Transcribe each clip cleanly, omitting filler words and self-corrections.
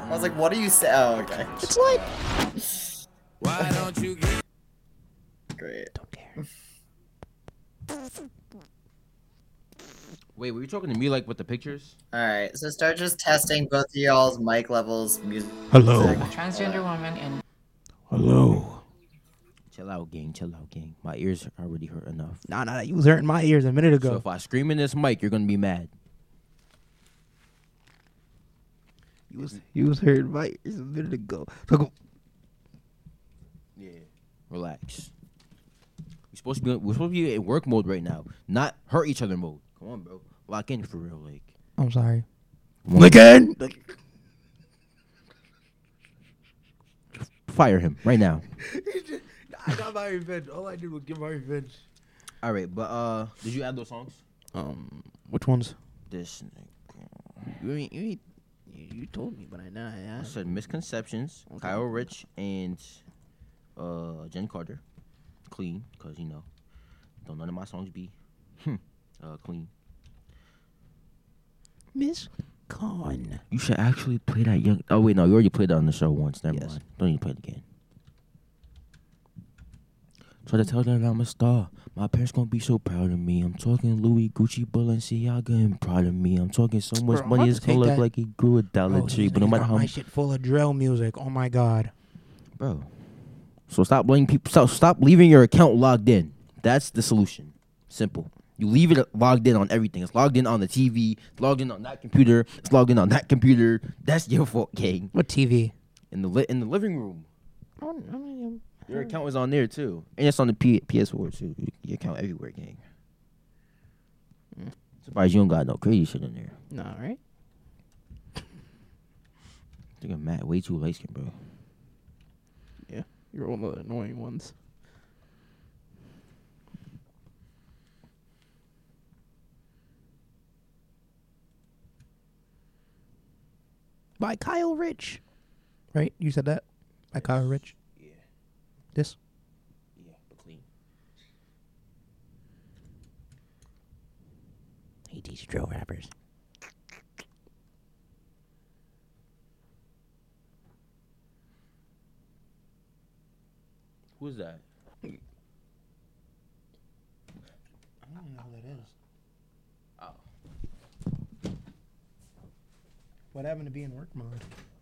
I was like, what do you say? Oh, okay. It's like. Why don't you get Great. Don't care. Wait, were you talking to me like with the pictures? Alright, so start just testing both of y'all's mic levels, music. Hello. Transgender woman in Hello. Chill out, gang. Chill out, gang. My ears already hurt enough. Nah. You was hurting my ears a minute ago. So if I scream in this mic, you're gonna be mad. You was hurting my ears a minute ago. So Yeah. Relax. We're supposed to be in work mode right now, not hurt each other mode. Come on, bro. Lock in for real, like. I'm sorry. Come on. Again. Fire him right now. I got my revenge. All I did was get my revenge. All right, but did you add those songs? Which ones? This. You told me, but I I said Misconceptions, Okay. Kyle Rich, and Jen Carter. Clean, cause don't none of my songs be clean. Miss Con. You should actually play that young. Oh wait, no, you already played that on the show once. Never Yes. mind. Don't need to play it again. Try to tell them I'm a star. My parents gonna be so proud of me. I'm talking Louis, Gucci, Balenciaga, and proud of me. I'm talking so much Bro, I'm money about it's to gonna take look that- like he grew a Dollar Tree. But no matter how my shit full of drill music. Oh my god. bro. So stop letting people. Stop leaving your account logged in. That's the solution. Simple. You leave it logged in on everything. It's logged in on the TV. It's logged in on that computer. It's logged in on that computer. That's your fault, gang. What TV? In the living room. Your account was on there too, and it's on the PS4 too. Your account everywhere, gang. Surprised you don't got no crazy shit in there. Nah, right? I think I'm mad. Way too light skin, bro. Yeah, you're one of the annoying ones. By Kyle Rich. Right? You said that? By Kyle Rich? Yeah. This? Yeah, but clean. Hate these drill rappers. Who's that? I don't know who that is. Oh. What happened to be in work mode?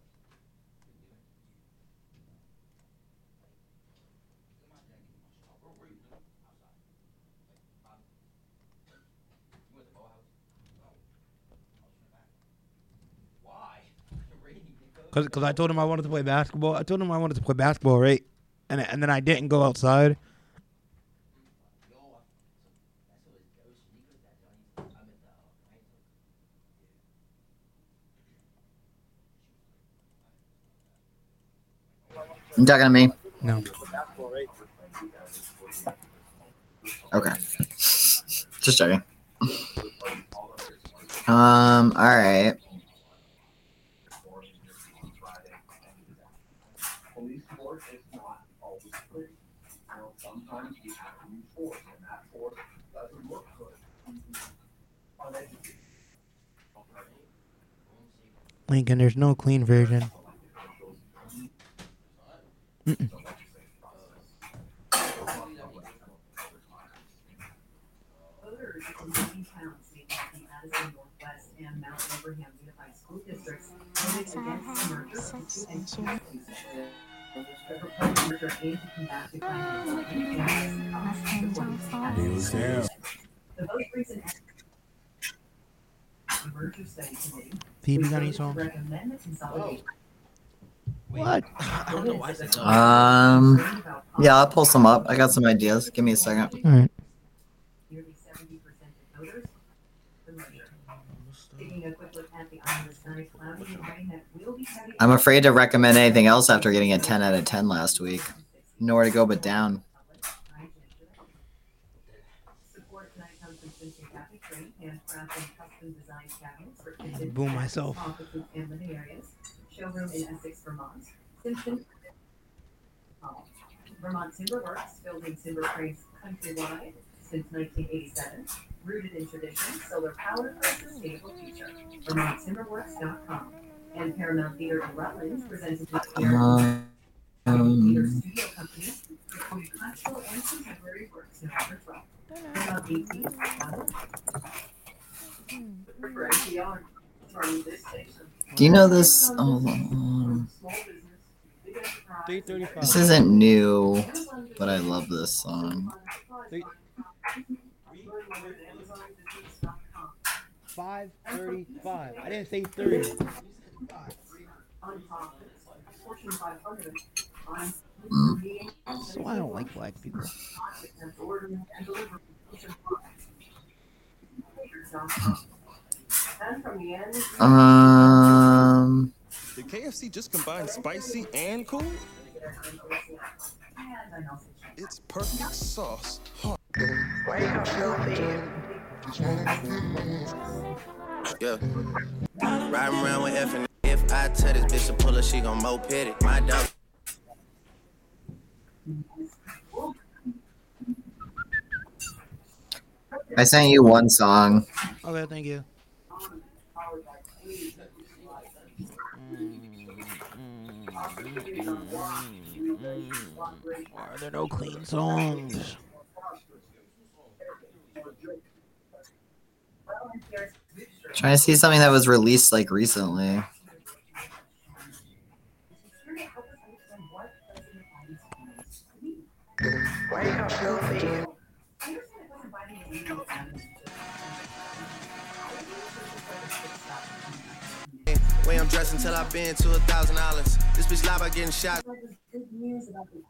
Because I told him I wanted to play basketball. I told him I wanted to play basketball, right? And then I didn't go outside. You talking to me? No. Okay. Just checking. Alright. Lincoln, there's no clean version. Mm-mm. Voters in 18 towns nationwide, Madison Northwest and Mount Abraham Unified School Districts voted against the merger of two entities. The proposed merger aimed to combat declining employment and costs, according to the The most recent merger study committee Phoebe got any songs? recommend the consolidation. What? I don't know why I said no. Yeah, I'll pull some up. I got some ideas. Give me a second. All right. Nearly 70% of voters the merger. Taking a quick look at the Iowa sky, cloudy and rain that will be heavy. I'm afraid to recommend anything else after getting a 10 out of 10 last week. Nowhere to go but down. Support tonight comes from Simpson Catholic Trade, handcrafted custom designed cabinets for kitchens, Boom myself. offices, and living areas. Showroom in Essex, Vermont. Simpson. Vermont Timber Works, building timber frames countrywide since 1987. Rooted in tradition, solar powered for a sustainable future. VermontTimberworks.com. And Paramount Theater in Rutland presented this Uh, year theater um, studio company performing classical and contemporary works November 12th. About 18 for NPR from this station. do you know this? Oh, Small business, big enterprise. 3:35. this isn't new, but I love this song. 5:35. I didn't say 30. Fortune 500. That's why I don't like black people. And from the end, Did KFC just combine spicy and cool? It's perfect sauce. Yeah. Riding around with F and if I tell this bitch to pull her, she gon' moped it. My dog. I sent you one song. Okay, thank you. Why are there no clean songs? Trying to see something that was released like recently. Way I'm dressed until I've been to $1,000. This bitch live by getting shot. good news about the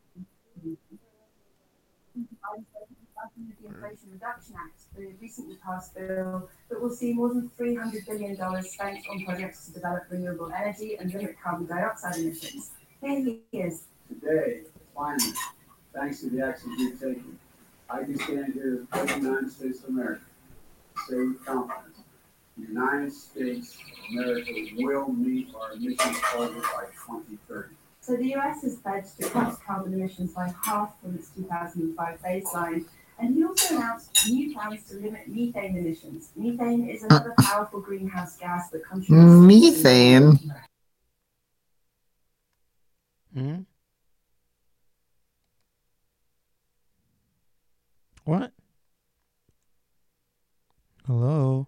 Inflation Reduction Act, the recently passed bill that will see more than $300 billion spent on projects to develop renewable energy and limit carbon dioxide emissions. Here he is. Today, finally, thanks to the actions we've taken, I can stand here for the United States of America, say with confidence, the United States of America will meet our emissions target by 2030. So the US has pledged to cut carbon emissions by half from its 2005 baseline, and he also announced new plans to limit methane emissions. Methane is another powerful greenhouse gas that contributes. Methane. Hmm? What? Hello?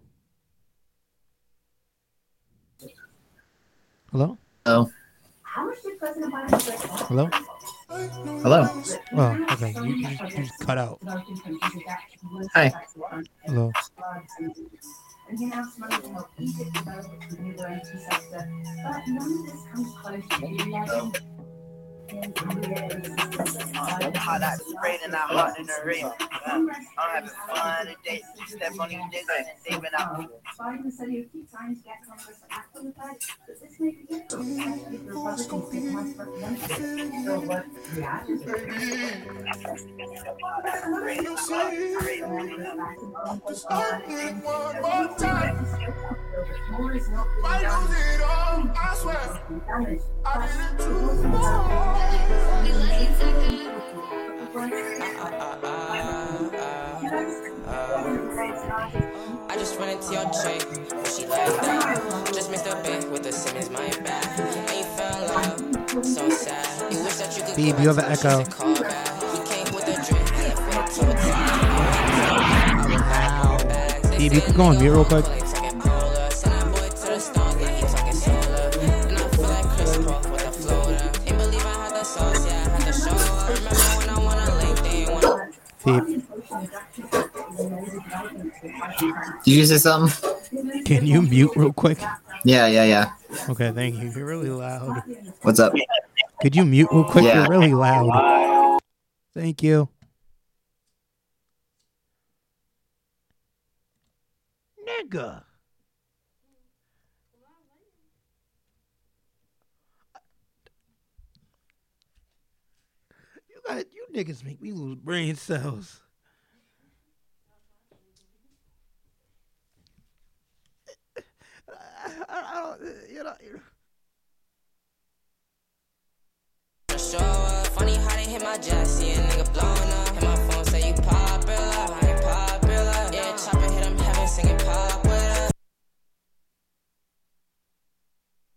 Hello? Oh, How much did President Biden say? Hello? hello. Oh, okay. You just cut out. Hi. Hello. And he announced money to help Egypt develop its renewable energy sector, but none of this comes close to the 11 How that raining out hot in the rain. I'm having fun today. Step on these niggas and they've been out. Biden said he would keep trying to get Congress to act on the pledge, but this may be difficult, especially if the Republicans take Vice Representative. So what reactions More is not being done. I swear. Damage. I did it too. I just ran into your chick, she like that. Just mixed up it with the Simmons, my back. And you fell in love, so sad. You wish that you could Beeb, you have an echo. call back. You came with a drink, and fit to a tie. Beeb, you can go on mute real quick. Beeb, Did you say something? can you mute real quick? Yeah. Okay, thank you. You're really loud. What's up? Could you mute real quick? Yeah. You're really loud. Thank you. Nigga. You niggas make me lose brain cells. I don't, you know. Show up. Funny how they hit my jet, see a nigga blowing up. Hit my phone, say you popular, I ain't popular. Yeah, chopper hit him heaven, singing pop with us.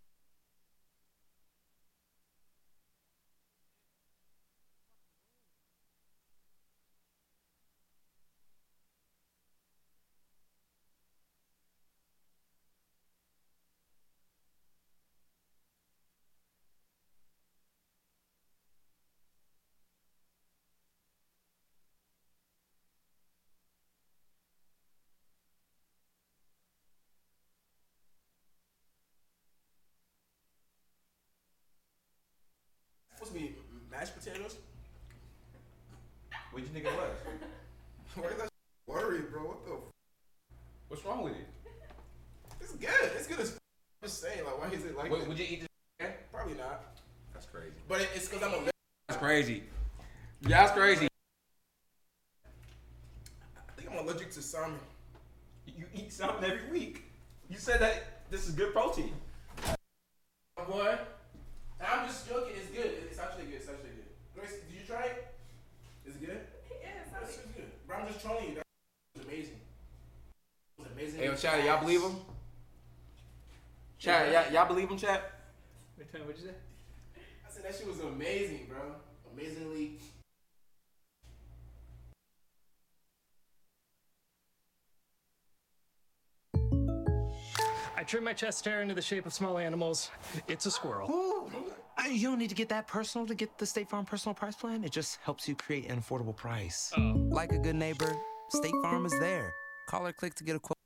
like Would you eat this again? Probably not. That's crazy. But it's because I'm a. That's crazy. Yeah, that's crazy. I think I'm allergic to salmon. You eat something every week. You said that this is good protein. Boy, I'm just joking. It's good. It's actually good. It's actually good. Grace, did you try it? Is it good? Yeah, it's good. But I'm just telling you, that was amazing. It was amazing. Hey, yo, Chad, y'all believe him? Chad, y'all believe him, Chad? What'd you say? I said that shit was amazing, bro. Amazingly. I trim my chest hair into the shape of small animals. It's a squirrel. Ooh, you don't need to get that personal to get the State Farm Personal Price Plan. It just helps you create an affordable price. Oh. Like a good neighbor, State Farm is there. Call or click to get a quote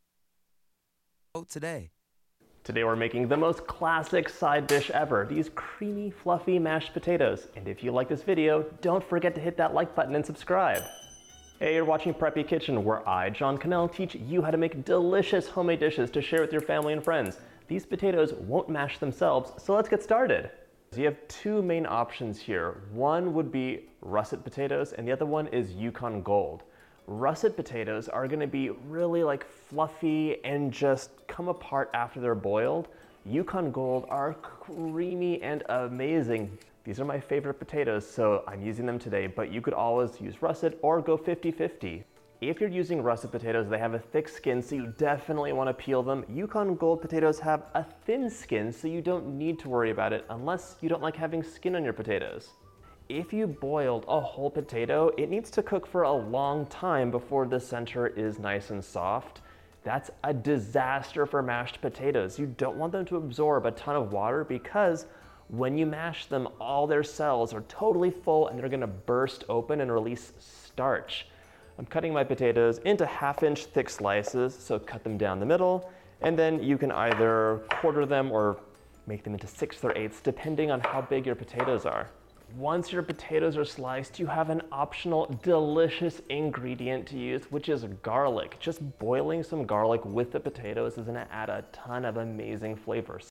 today. Today we're making the most classic side dish ever, these creamy, fluffy mashed potatoes. And if you like this video, don't forget to hit that like button and subscribe. Hey, you're watching Preppy Kitchen, where I, John Cannell, teach you how to make delicious homemade dishes to share with your family and friends. These potatoes won't mash themselves, so let's get started. So you have two main options here. One would be russet potatoes, and the other one is Yukon Gold. Russet potatoes are gonna be really like fluffy and just come apart after they're boiled. Yukon Gold are creamy and amazing. These are my favorite potatoes, so I'm using them today, but you could always use russet or go 50-50. If you're using russet potatoes, they have a thick skin, so you definitely wanna peel them. Yukon Gold potatoes have a thin skin, so you don't need to worry about it unless you don't like having skin on your potatoes. If you boiled a whole potato, it needs to cook for a long time before the center is nice and soft. That's a disaster for mashed potatoes. You don't want them to absorb a ton of water because when you mash them, all their cells are totally full and they're gonna burst open and release starch. I'm cutting my potatoes into 1/2-inch thick slices, so cut them down the middle, and then you can either quarter them or make them into 1/6 or 1/8, depending on how big your potatoes are. Once your potatoes are sliced, you have an optional delicious ingredient to use, which is garlic. Just boiling some garlic with the potatoes is gonna add a ton of amazing flavors.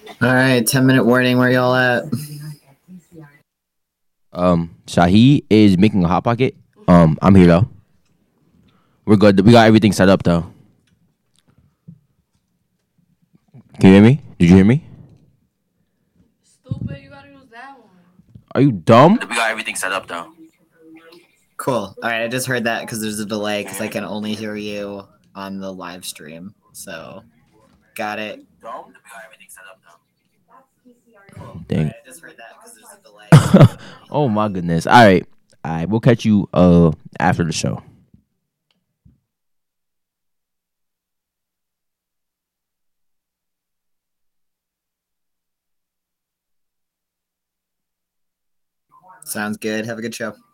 All right, 10-minute warning. Where y'all at? Shahi is making a hot pocket. I'm here though. We're good. We got everything set up though. Can you hear me? Did you hear me? Stupid, you gotta use that one. Are you dumb? We got everything set up though. Cool. All right, I just heard that because there's a delay because I can only hear you on the live stream. So, got it. Dang. I just heard that because there's a delay. Oh my goodness. All right. We'll catch you after the show. Sounds good. Have a good show.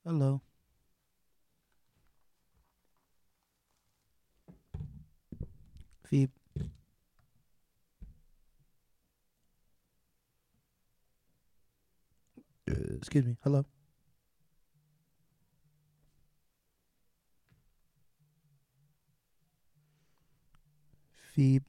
Hello. Phoebe. Excuse me. Hello. Phoebe.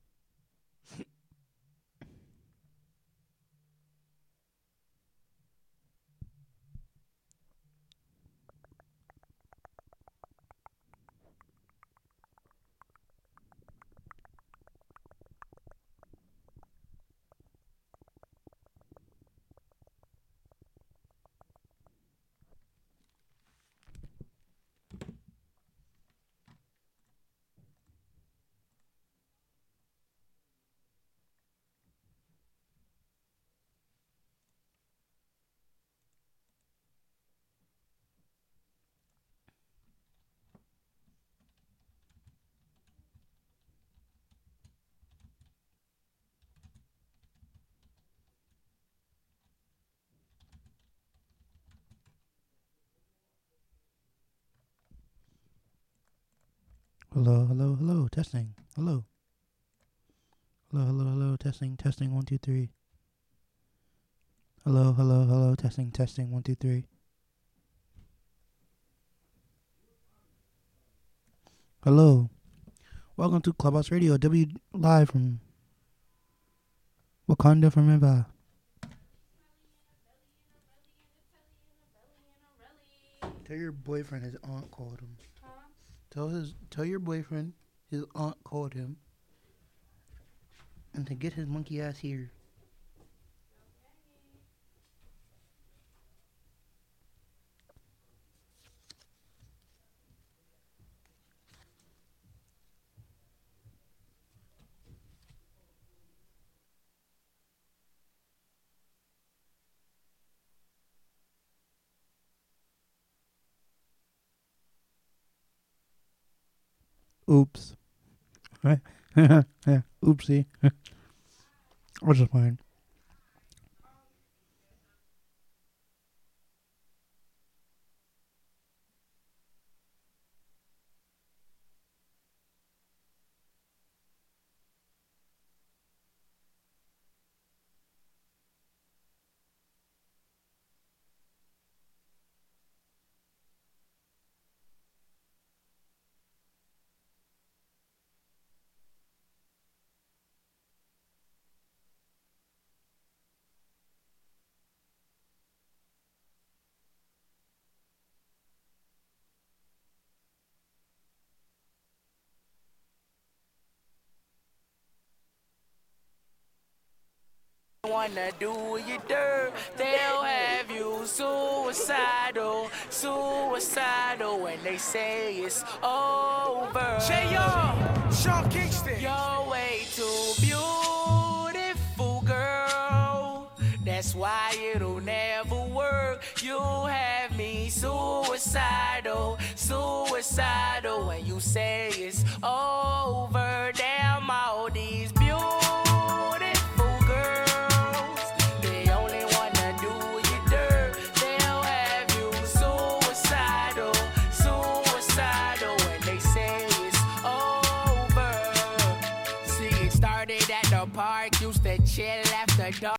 Hello, hello, hello, testing. Hello. Hello, hello, hello, testing, testing, 1, 2, 3. Hello, hello, hello, testing, testing, 1, 2, 3. Hello. Welcome to Clubhouse Radio, W live from Wakanda Forever. Tell your boyfriend his aunt called him. Tell your boyfriend his aunt called him and to get his monkey ass here. Oops. Right? Yeah, oopsie. I was just fine. Wanna do you dirt, they'll have you suicidal, suicidal when they say it's over. J.R. Sean Kingston. You're way too beautiful, girl. That's why it'll never work. You have me suicidal, suicidal when you say it's over. Damn all these beautiful girls, they only wanna do you dirt. They'll have you suicidal, suicidal when they say it's over. See, it started at the park, used to chill after dark.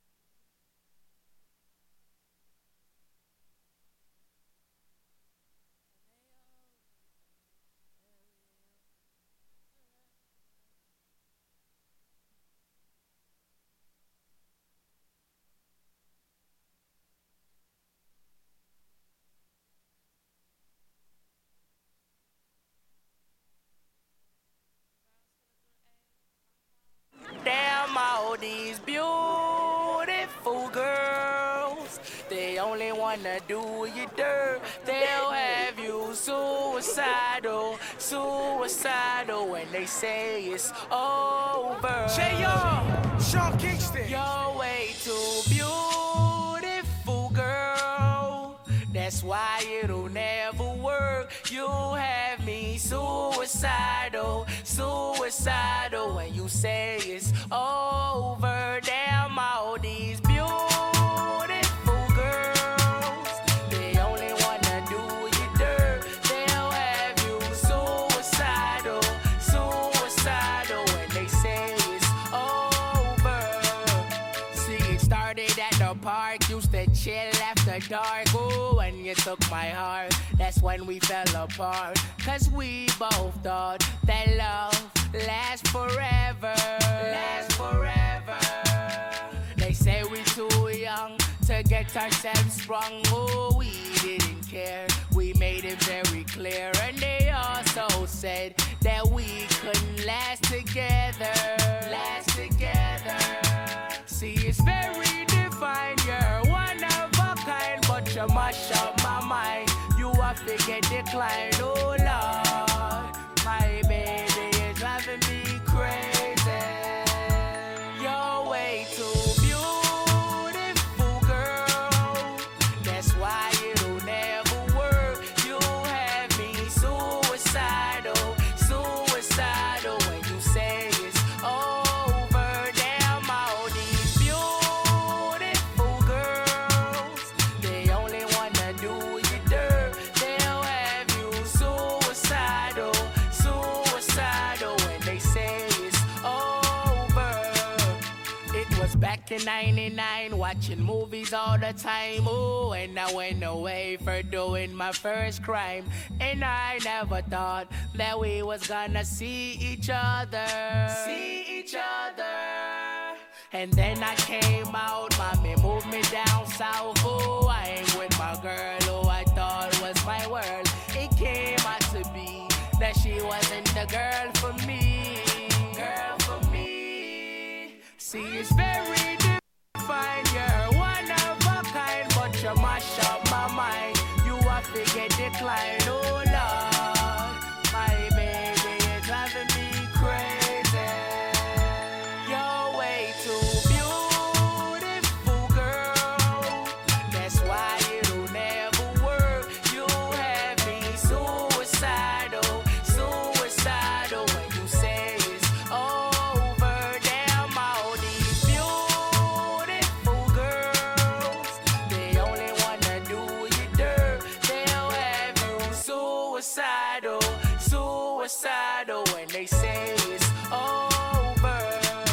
Damn all these beautiful girls, they only wanna do you dirt. They'll have you suicidal, suicidal when they say it's over. J.R. Sean Kingston. You're way too beautiful, girl. That's why it'll never work. You have me suicidal, suicidal when you say it's over. Damn all these beautiful girls, they only wanna Central Park, used to chill after dark. Ooh, when you took my heart, that's when we fell apart. Cause we both thought that love lasts forever. Lasts forever. They say we too young to get ourselves sprung. Oh, we didn't care. We made it very clear. And they also said that we couldn't last together. Last together. See, it's very divine. You're one of a kind, but you mash up my mind. You have to get declined. Oh, Lord, my baby is driving me crazy. You're way too beautiful, girl. That's why it'll never work. You have me suicidal, suicidal when you say it's over. Damn, all these beautiful girls, they only wanna do you dirt. They'll have you suicidal, suicidal when they say it's over. It was back in 99, watching movies all the time. Ooh, and I went away for doing my first crime. And I never thought that we was gonna see each other. See each other. And then I came out, mommy moved me down south. Ooh, I ain't with my girl who I thought was my world. It came out to be that she wasn't the girl for me. Girl for me. See, it's very divine. You're one of a kind, but you mash up my mind. You have to get declined. Oh, Lord, my baby is driving me crazy. You're way too beautiful, girl. That's why it'll never work. You have me suicidal, suicidal when you say it's over. Damn, all these beautiful girls, they only wanna do you dirt. They'll have you suicidal, suicidal when they say it's over.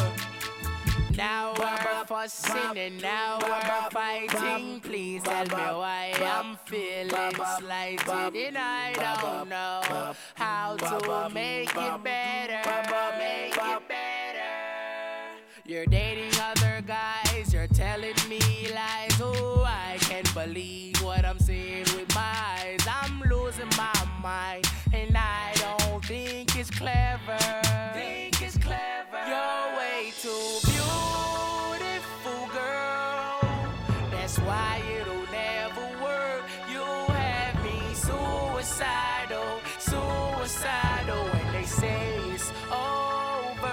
Now we're fussing and now we're fighting. Please tell me why I'm feeling slighted and I don't know how to make it better. Make it better. You're dating other guys, you're telling me lies. Oh, I can't believe what I'm seeing with my eyes. I'm losing my mind and I don't think it's clever. Think it's clever. You're way too beautiful, girl. That's why it'll never work. You have me suicidal, suicidal when they say it's over.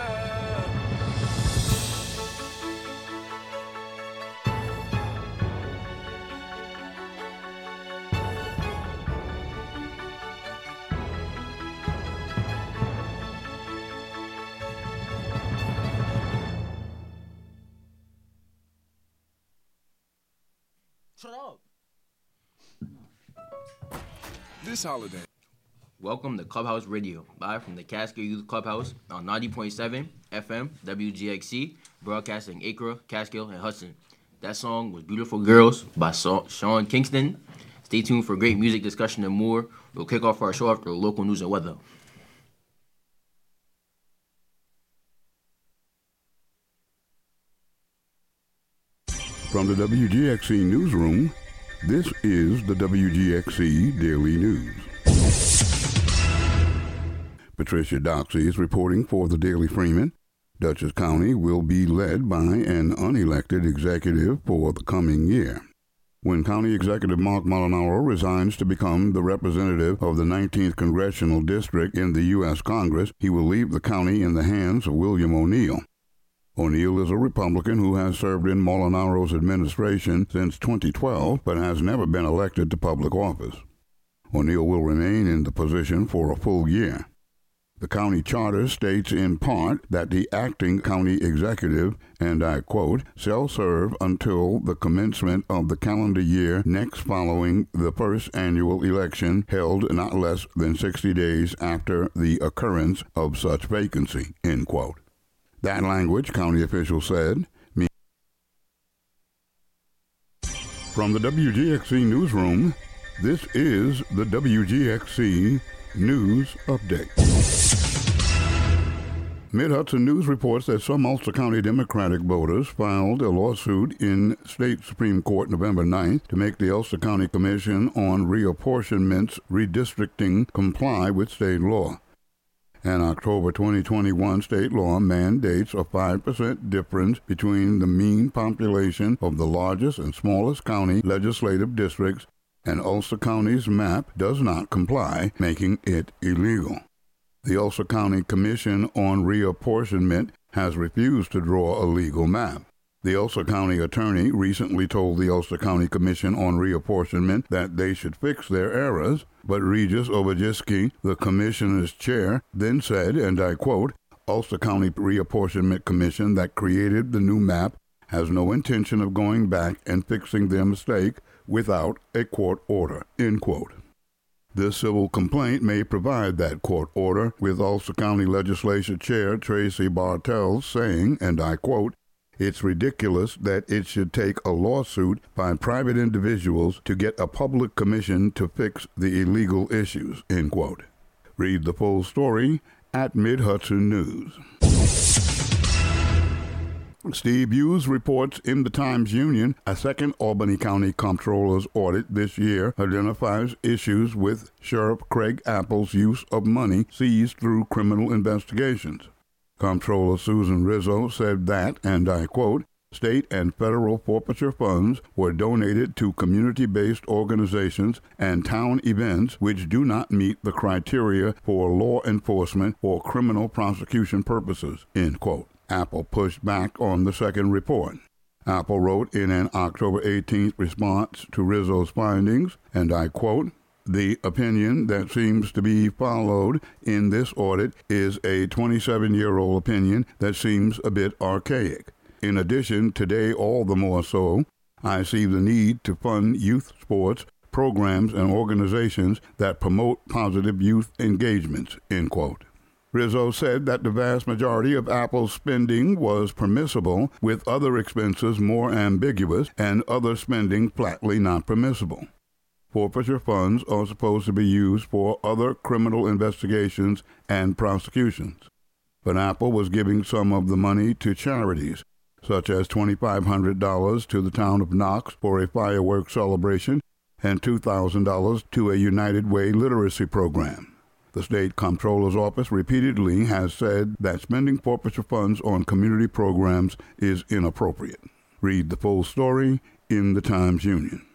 Shut up. This holiday. Welcome to Clubhouse Radio, live from the Cascade Youth Clubhouse on 90.7 FM WGXC, broadcasting Acre, Catskill, and Hudson. That song was Beautiful Girls by Sean Kingston. Stay tuned for great music, discussion, and more. We'll kick off our show after local news and weather. From the WGXC newsroom, this is the WGXC Daily News. Patricia Doxey is reporting for the Daily Freeman. Dutchess County will be led by an unelected executive for the coming year. When County Executive Mark Molinaro resigns to become the representative of the 19th Congressional District in the U.S. Congress, he will leave the county in the hands of William O'Neill. O'Neill is a Republican who has served in Molinaro's administration since 2012 but has never been elected to public office. O'Neill will remain in the position for a full year. The county charter states in part that the acting county executive, and I quote, shall serve until the commencement of the calendar year next following the first annual election held not less than 60 days after the occurrence of such vacancy, end quote. That language, county officials said, From the WGXC Newsroom, this is the WGXC News Update. Mid-Hudson News reports that some Ulster County Democratic voters filed a lawsuit in State Supreme Court November 9th to make the Ulster County Commission on Reapportionment's redistricting comply with state law. An October 2021 state law mandates a 5% difference between the mean population of the largest and smallest county legislative districts, and Ulster County's map does not comply, making it illegal. The Ulster County Commission on Reapportionment has refused to draw a legal map. The Ulster County attorney recently told the Ulster County Commission on Reapportionment that they should fix their errors, but Regis Obajiski, the commissioner's chair, then said, and I quote, Ulster County Reapportionment Commission that created the new map has no intention of going back and fixing their mistake without a court order, end quote. This civil complaint may provide that court order, with Ulster County Legislature Chair Tracy Bartels saying, and I quote, it's ridiculous that it should take a lawsuit by private individuals to get a public commission to fix the illegal issues, end quote. Read the full story at Mid-Hudson News. Steve Hughes reports in the Times-Union a second Albany County Comptroller's audit this year identifies issues with Sheriff Craig Apple's use of money seized through criminal investigations. Comptroller Susan Rizzo said that, and I quote, state and federal forfeiture funds were donated to community-based organizations and town events which do not meet the criteria for law enforcement or criminal prosecution purposes, end quote. Apple pushed back on the second report. Apple wrote in an October 18th response to Rizzo's findings, and I quote, the opinion that seems to be followed in this audit is a 27-year-old opinion that seems a bit archaic. In addition, today all the more so, I see the need to fund youth sports, programs, and organizations that promote positive youth engagements, end quote. Rizzo said that the vast majority of Apple's spending was permissible, with other expenses more ambiguous and other spending flatly not permissible. Forfeiture funds are supposed to be used for other criminal investigations and prosecutions. But Apple was giving some of the money to charities, such as $2,500 to the town of Knox for a fireworks celebration and $2,000 to a United Way literacy program. The state comptroller's office repeatedly has said that spending forfeiture funds on community programs is inappropriate. Read the full story in the Times-Union.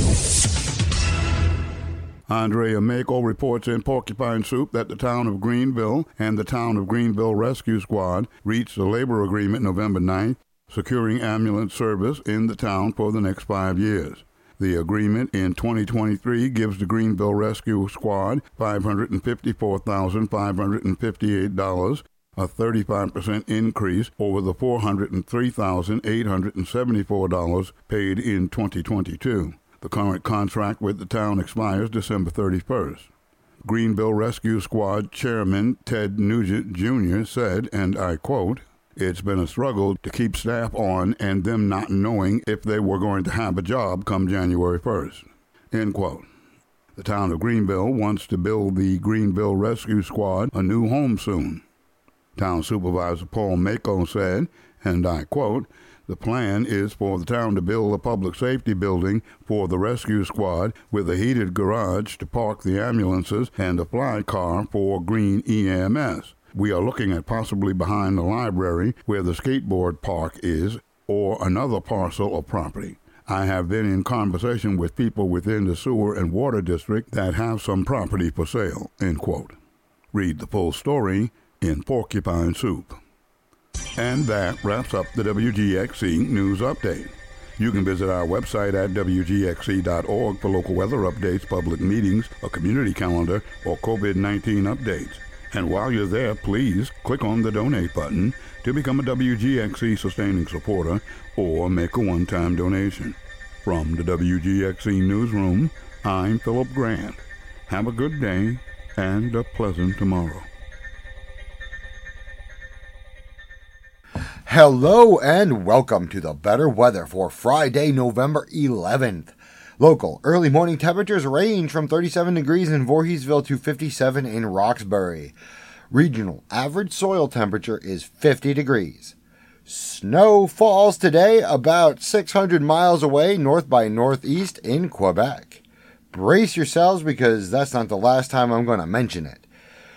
Andrea Mako reports in Porcupine Soup that the town of Greenville and the town of Greenville Rescue Squad reached a labor agreement November 9th, securing ambulance service in the town for the next 5 years. The agreement in 2023 gives the Greenville Rescue Squad $554,558, a 35% increase over the $403,874 paid in 2022. The current contract with the town expires December 31st. Greenville Rescue Squad Chairman Ted Nugent Jr. said, and I quote, it's been a struggle to keep staff on and them not knowing if they were going to have a job come January 1st, end quote. The town of Greenville wants to build the Greenville Rescue Squad a new home soon. Town Supervisor Paul Mako said, and I quote, the plan is for the town to build a public safety building for the rescue squad with a heated garage to park the ambulances and a fly car for Green EMS. We are looking at possibly behind the library where the skateboard park is, or another parcel of property. I have been in conversation with people within the sewer and water district that have some property for sale, end quote. Read the full story in Porcupine Soup. And that wraps up the WGXC News Update. You can visit our website at WGXC.org for local weather updates, public meetings, a community calendar, or COVID-19 updates. And while you're there, please click on the donate button to become a WGXC sustaining supporter or make a one-time donation. From the WGXC Newsroom, I'm Philip Grant. Have a good day and a pleasant tomorrow. Hello and welcome to the better weather for Friday, November 11th. Local early morning temperatures range from 37 degrees in Voorheesville to 57 in Roxbury. Regional average soil temperature is 50 degrees. Snow falls today about 600 miles away north by northeast in Quebec. Brace yourselves because that's not the last time I'm going to mention it.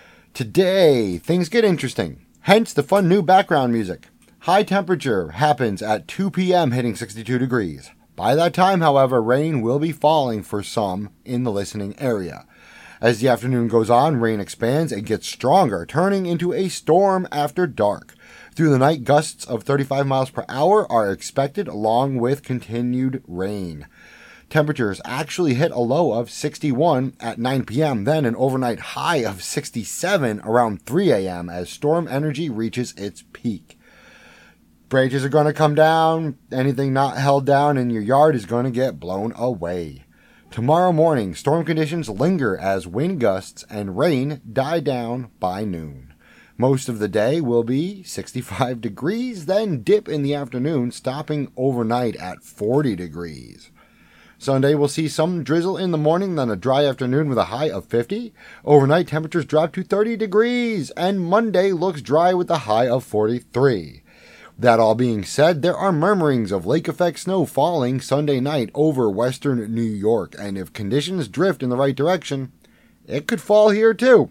Today, things get interesting, hence the fun new background music. High temperature happens at 2 p.m. hitting 62 degrees. By that time, however, rain will be falling for some in the listening area. As the afternoon goes on, rain expands and gets stronger, turning into a storm after dark. Through the night, gusts of 35 miles per hour are expected along with continued rain. Temperatures actually hit a low of 61 at 9 p.m., then an overnight high of 67 around 3 a.m. as storm energy reaches its peak. Branches are going to come down. Anything not held down in your yard is going to get blown away. Tomorrow morning, storm conditions linger as wind gusts and rain die down by noon. Most of the day will be 65 degrees, then dip in the afternoon, stopping overnight at 40 degrees. Sunday will see some drizzle in the morning, then a dry afternoon with a high of 50. Overnight temperatures drop to 30 degrees, and Monday looks dry with a high of 43. That all being said, there are murmurings of lake effect snow falling Sunday night over western New York, and if conditions drift in the right direction, it could fall here too.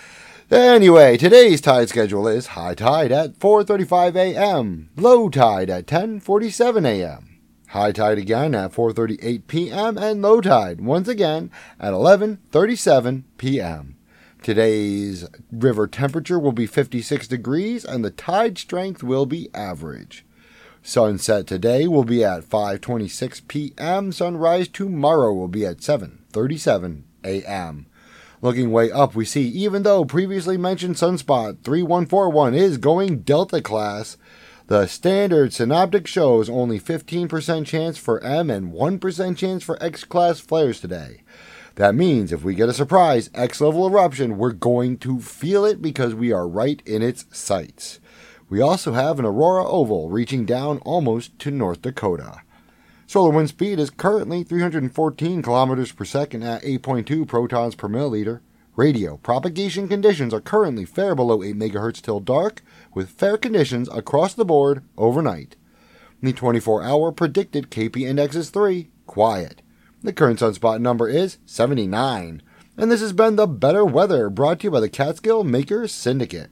Anyway, today's tide schedule is high tide at 4:35 a.m., low tide at 10:47 a.m., high tide again at 4:38 p.m., and low tide once again at 11:37 p.m. Today's river temperature will be 56 degrees and the tide strength will be average. Sunset today will be at 5:26 p.m. Sunrise tomorrow will be at 7:37 a.m. Looking way up, we see even though previously mentioned sunspot 3141 is going Delta class, the standard synoptic shows only 15% chance for M and 1% chance for X class flares today. That means if we get a surprise X level eruption, we're going to feel it because we are right in its sights. We also have an aurora oval reaching down almost to North Dakota. Solar wind speed is currently 314 kilometers per second at 8.2 protons per milliliter. Radio propagation conditions are currently fair below 8 megahertz till dark, with fair conditions across the board overnight. The 24-hour predicted KP index is 3, quiet. The current sunspot number is 79. And this has been the Better Weather, brought to you by the Catskill Makers Syndicate.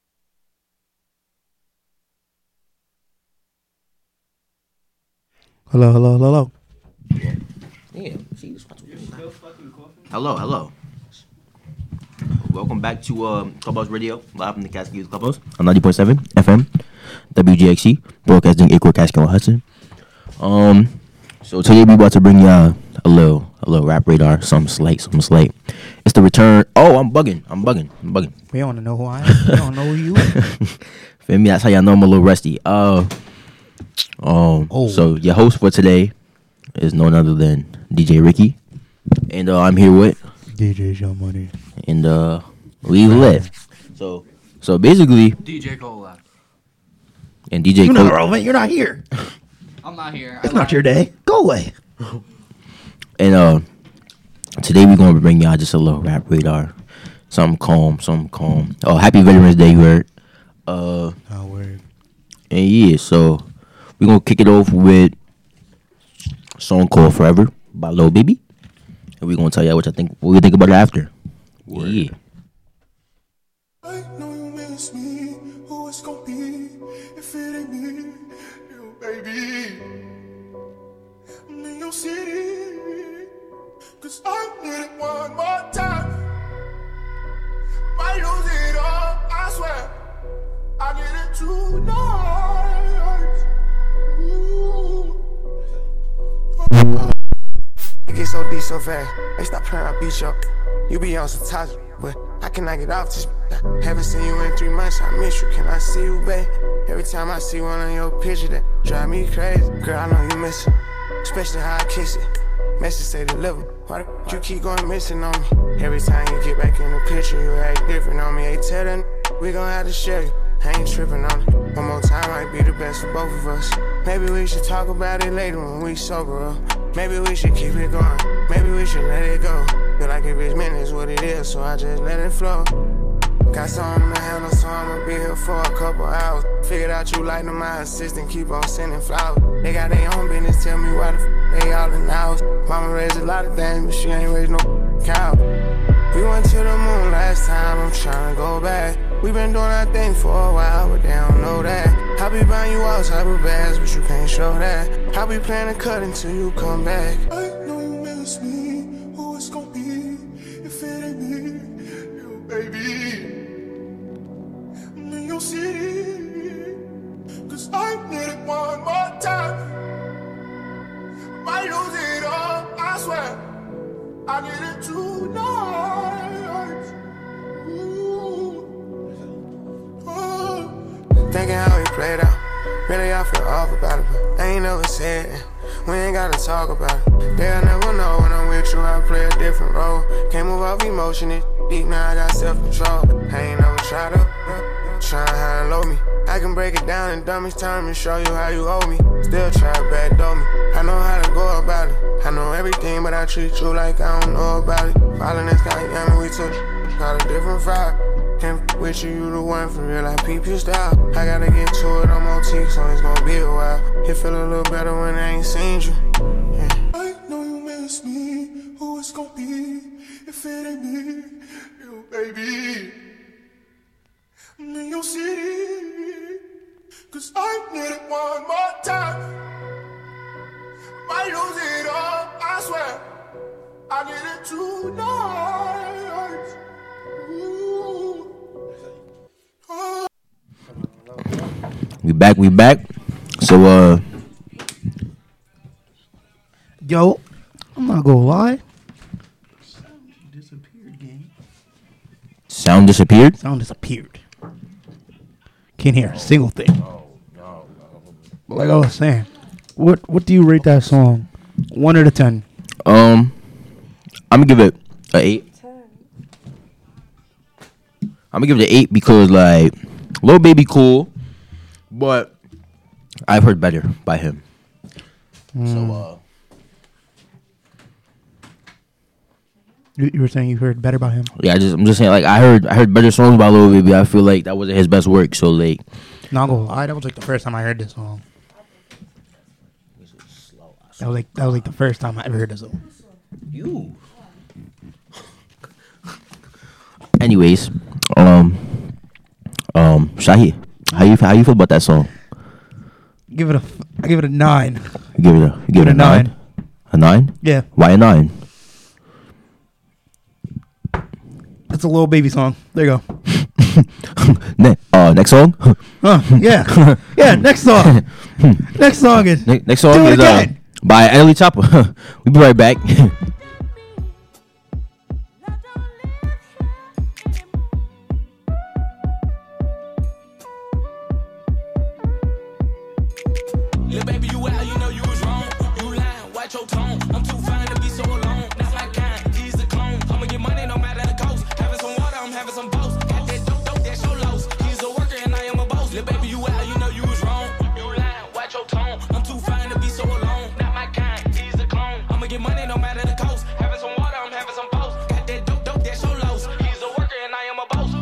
Hello, hello, hello, hello. Hello. Welcome back to Clubhouse Radio, live from the Catskill Clubhouse on 90.7 FM, WGXC, broadcasting Acre, Catskill, Hudson. So today we about to bring y'all a little rap radar, something slight. It's the return. Oh, I'm bugging. We don't want to know who I am. We don't know who you are. For me, that's how y'all know I'm a little rusty. So your host for today is none other than DJ Ricky, and I'm here with DJ Show Money, and we live. So basically, DJ Cola. And DJ You're Cola. not relevant. You're not here. I'm not here. It's not your day. Go away. And today we're gonna bring y'all just a little rap radar, something calm. Oh, happy Veterans Day, you heard? Word. And yeah, so we're gonna kick it off with a song called Forever by Lil Baby. And we're gonna tell y'all what we think about it after. Word. Yeah. I know you miss me. Who it's gonna be if it ain't me, you baby? I'm in your city, 'cause I need it one more time. Might lose it all, I swear. I need it tonight. Ooh. You get so deep so fast, they stop playing, I beat you up. You be on some toxic, but I cannot get off this. Haven't seen you in 3 months, I miss you. Can I see you, babe? Every time I see one on your picture, that drive me crazy. Girl, I know you miss it, especially how I kiss it. Message say deliver. Why the you keep going missing on me? Every time you get back in the picture, you act different on me. Hey, tell them we gon' have to share you. I ain't tripping on it. One more time might be the best for both of us. Maybe we should talk about it later when we sober up. Maybe we should keep it going. Maybe we should let it go. Feel like if it's meant, it's what it is, so I just let it flow. Got something to handle, so I'ma be here for a couple hours. Figured out you like my assistant, keep on sending flowers. They got their own business, tell me why the they all in the house. Mama raised a lot of things, but she ain't raised no cow. We went to the moon last time, I'm trying to go back. We been doing our thing for a while, but they don't know that. I be buying you all type of bags, but you can't show that. I be playing a cut until you come back. I know you miss me. Who it's gonna be if it ain't me, you baby? In your city, 'cause I need it one more time. Might lose it all, I swear. I need it tonight. Ooh. Oh. Thinking how we played out. Really, I feel off about it, but I ain't never said it. We ain't gotta talk about it. They'll never know when I'm with you, I play a different role. Can't move off emotion, it's deep, now I got self-control. I ain't never tried to try high and low me. I can break it down in dummies time and show you how you owe me. Still try to backdoor me. I know how to go about it. I know everything, but I treat you like I don't know about it. Falling this kind of yummy, we took got a different vibe. Can't f with you, you the one for real, I peep your style. I gotta get to it, I'm OT, so it's gonna be a while. It feel a little better when I ain't seen you. Yeah. I know you miss me. Who it's gonna be if it ain't me, you baby? In your city, 'cause I need it one more time. Might lose it all, I swear. I need it tonight. Ooh. Oh. We back. So yo, I'm not gonna lie. Sound disappeared? Sound disappeared. Can't hear a single thing. But like I was saying, what do you rate that song? 1 out of 10. I'm gonna give it an 8. I'm gonna give it an 8 because like Lil Baby cool, but I've heard better by him. So you were saying you heard better by him? yeah, I'm just saying like I heard better songs by Lil Baby. I feel like that wasn't his best work. So like, not gonna lie, that was like the first time I heard this song. That was like the first time I ever heard this song. You. Anyways, Shahi, how you feel about that song? I give it a 9. Give it a 9. A 9? Yeah. Why a 9? It's a Lil Baby song. There you go. Next song? Yeah. Yeah, next song. Next song is by Ellie Chopper. We'll be right back. Lil' baby, you out, you know you was wrong. You lying, watch your tone. I'm too fine to be so alone. Not my kind, he's the clone. I'ma get money no matter the cost. Having some water, I'm having some boats. Got that dope, that's your loss. He's a worker and I am a boss. Lil' baby, you out, you know you was wrong. You lying, watch your tone. I'm too fine to be so alone. Not my kind, he's the clone. I'ma get money no matter the cost. Having some water, I'm having some boats. Got that dope, that's your loss. He's a worker and I am a boss.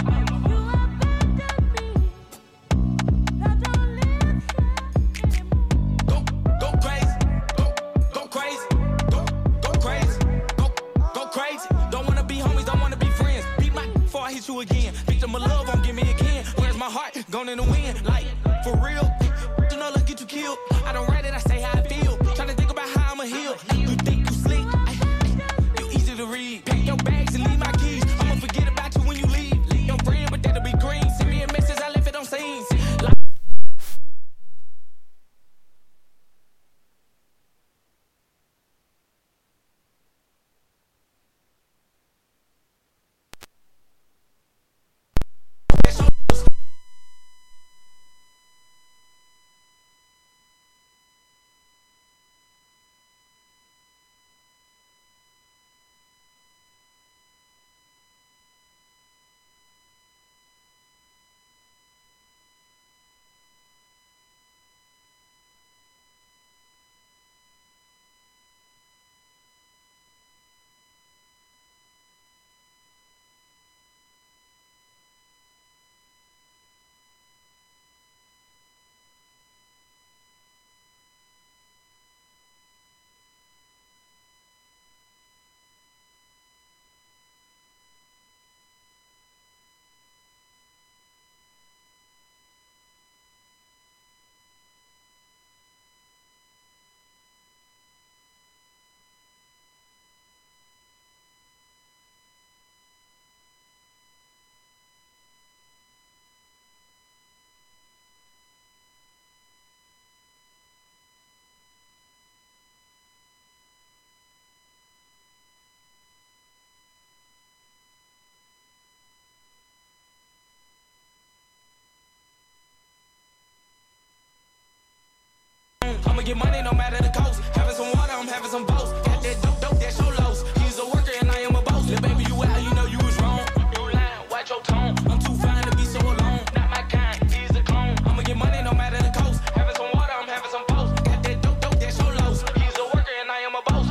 get money no matter the cost. Having some water, I'm having some boats. Got that dope, that show lows. He's a worker and I am a boss. Little baby, you out, you know you was wrong. You lying, watch your tone. I'm too fine to be so alone. Not my kind, he's a clone. I'ma get money no matter the cost. Having some water, I'm having some boats. Got that dope, that show lows. He's a worker and I am a boss.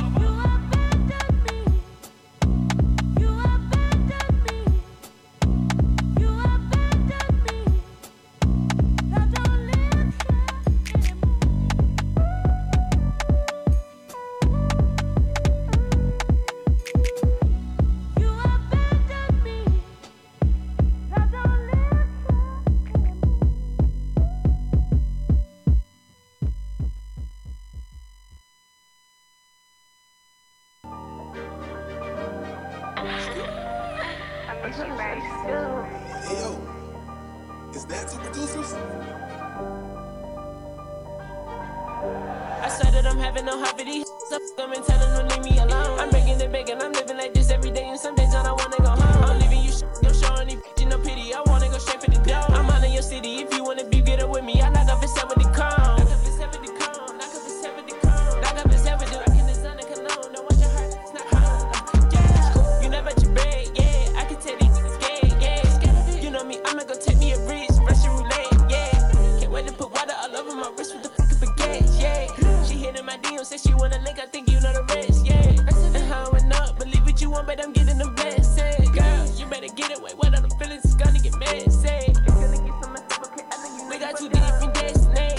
Hey yo, is that two producers? I said that I'm having no heart for these up. I'm and telling them leave me alone. I'm breaking it big and I'm living like this every day. And some days I don't wanna go home. I'm leaving you don't show any bitch, no pity. I wanna go straight for the dough. I'm out in your city. If you wanna be, get up with me. I knock off a 70 cone. Knock off a 70 cone. Knock off a 70 cone. Knock off a 70. I can design a cologne. Don't watch your heart. It's not home. Yeah. You never your bread. Yeah. I can tell these niggas scared. Yeah. You know me. I'ma go take me a bridge. Russian roulette. Yeah. Can't wait to put water all over my wrist with the fucking baguette. Yeah. She hit in my DM. Said she wanna link. I think you know the rest. Yeah. And how I went up. Believe what you want, but I'm getting them blessings. Girl, you better get away. What are them feelings? It's gonna get messy. It's gonna get so messed up. Okay, I know you. We got two different destinies.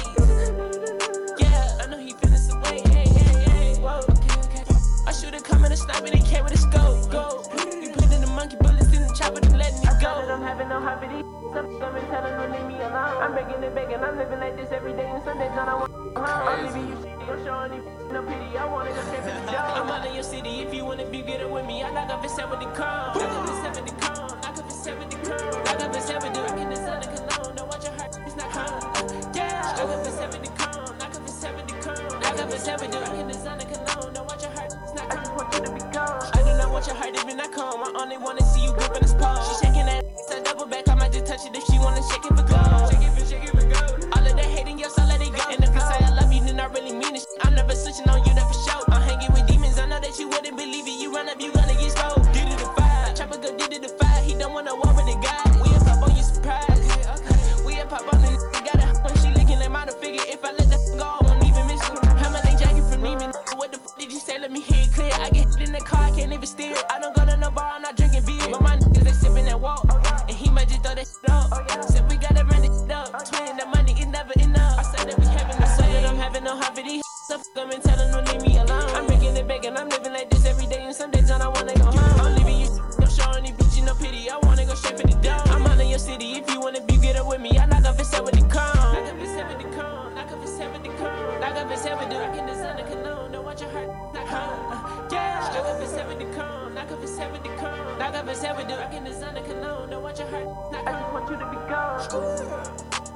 Yeah, I know he feeling some way. Hey. Whoa. Okay. I should've come in a sniper. They came with a scope. Go. We put in the monkey bullets in the chopper. They letting it go. I'm having no heart for these. I'm telling them leave me alone. I'm begging and begging. I'm living like this every day. And some days I don't want to go home. I'm leaving you. I'm showing you no pity. I wanna go straight for the dough. I'm out in your city. If you wanna be, get it with me. I knock off a 70 cone. Knock off a 70 cone. Knock off a 70 cone. Knock off a 70. I can design a cologne. Don't watch your heart. It's not cold. Yeah. Knock off a 70 cone. Knock off a 70 cone. Knock off a 70. I can design a cologne. Don't watch your heart. It's not cold. I just want you to be gone. I do not want your heart to be not calm. I only wanna see you gripping this palm. She shaking that ass. I double back. I might just touch it if she wanna shake it for gold. Shake it for gold. All of that hating, yes, I let it go. And if you say I love you, then I really mean it. I'm never switching on you, that for sure. I'm hanging with demons. I know that you wouldn't believe it. You run up, you gonna get stole. Did it to fire. Chopper go did it to fire. He don't wanna war with the guy. We a pop on you surprise. We a pop on the got it when she licking them out of figure. If I let that go, I won't even miss you. How my name jacket from Neiman? What the fuck did you say? Let me hear it clear. I get hit in the car, I can't even steer. I don't go to no bar, I'm not drinking beer. But my niggas, they sipping that walk. And he might just throw that shit up. Said we gotta run it up. Twin, the money is never enough. I said that we having, I said that I'm having no heart for these. I'm and telling them leave me alone. I'm breaking it big and I'm living like this every day. And some days I don't wanna go home. I'm leaving you. Don't show any bitch, no pity. I wanna go straight for the dough. I'm out in your city. If you wanna be, get up with me. I knock off a 70 cone. Knock off a 70 cone. Knock off a 70 cone. Knock off a 70. I can design a cologne. Don't watch your heart. Not home. Yeah. Knock off a 70 cone. Knock off a 70 cone. Knock off a 70. I can design a cologne. Don't watch your heart. Not home. I just want you to be gone.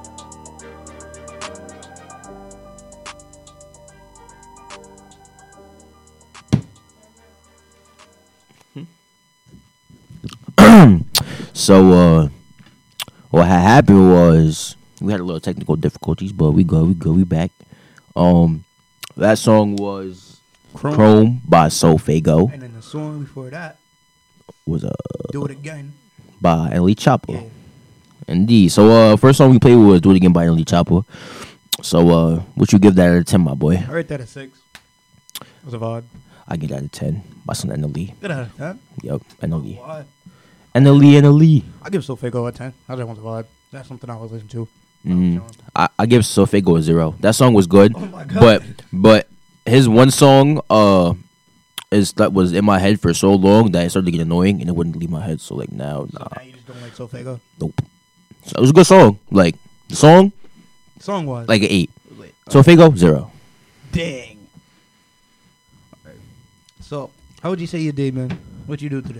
So what had happened was we had a little technical difficulties, but we we back. That song was Chrome by Sofago. And then the song before that was Do It Again by Ellie Chopper. Yeah. Indeed. So first song we played was Do It Again by Ellie Chopper. So what you give that out of 10, my boy? I rate that a 6. It was a vibe. I give that a 10 by some NLE. Get out of 10? Yep, NLE. Why? NLE. I give Sofago a 10. I just want the vibe. That's something I was listening to. I give Sofago a 0. That song was good. Oh my God. But his one song that was in my head for so long that it started to get annoying and it wouldn't leave my head. So like now, nah. So now you just don't like Sofago? Nope. So it was a good song. Like the song was like an 8. Sofago 0. Dang. Right. So how would you say your day, man? What you do today?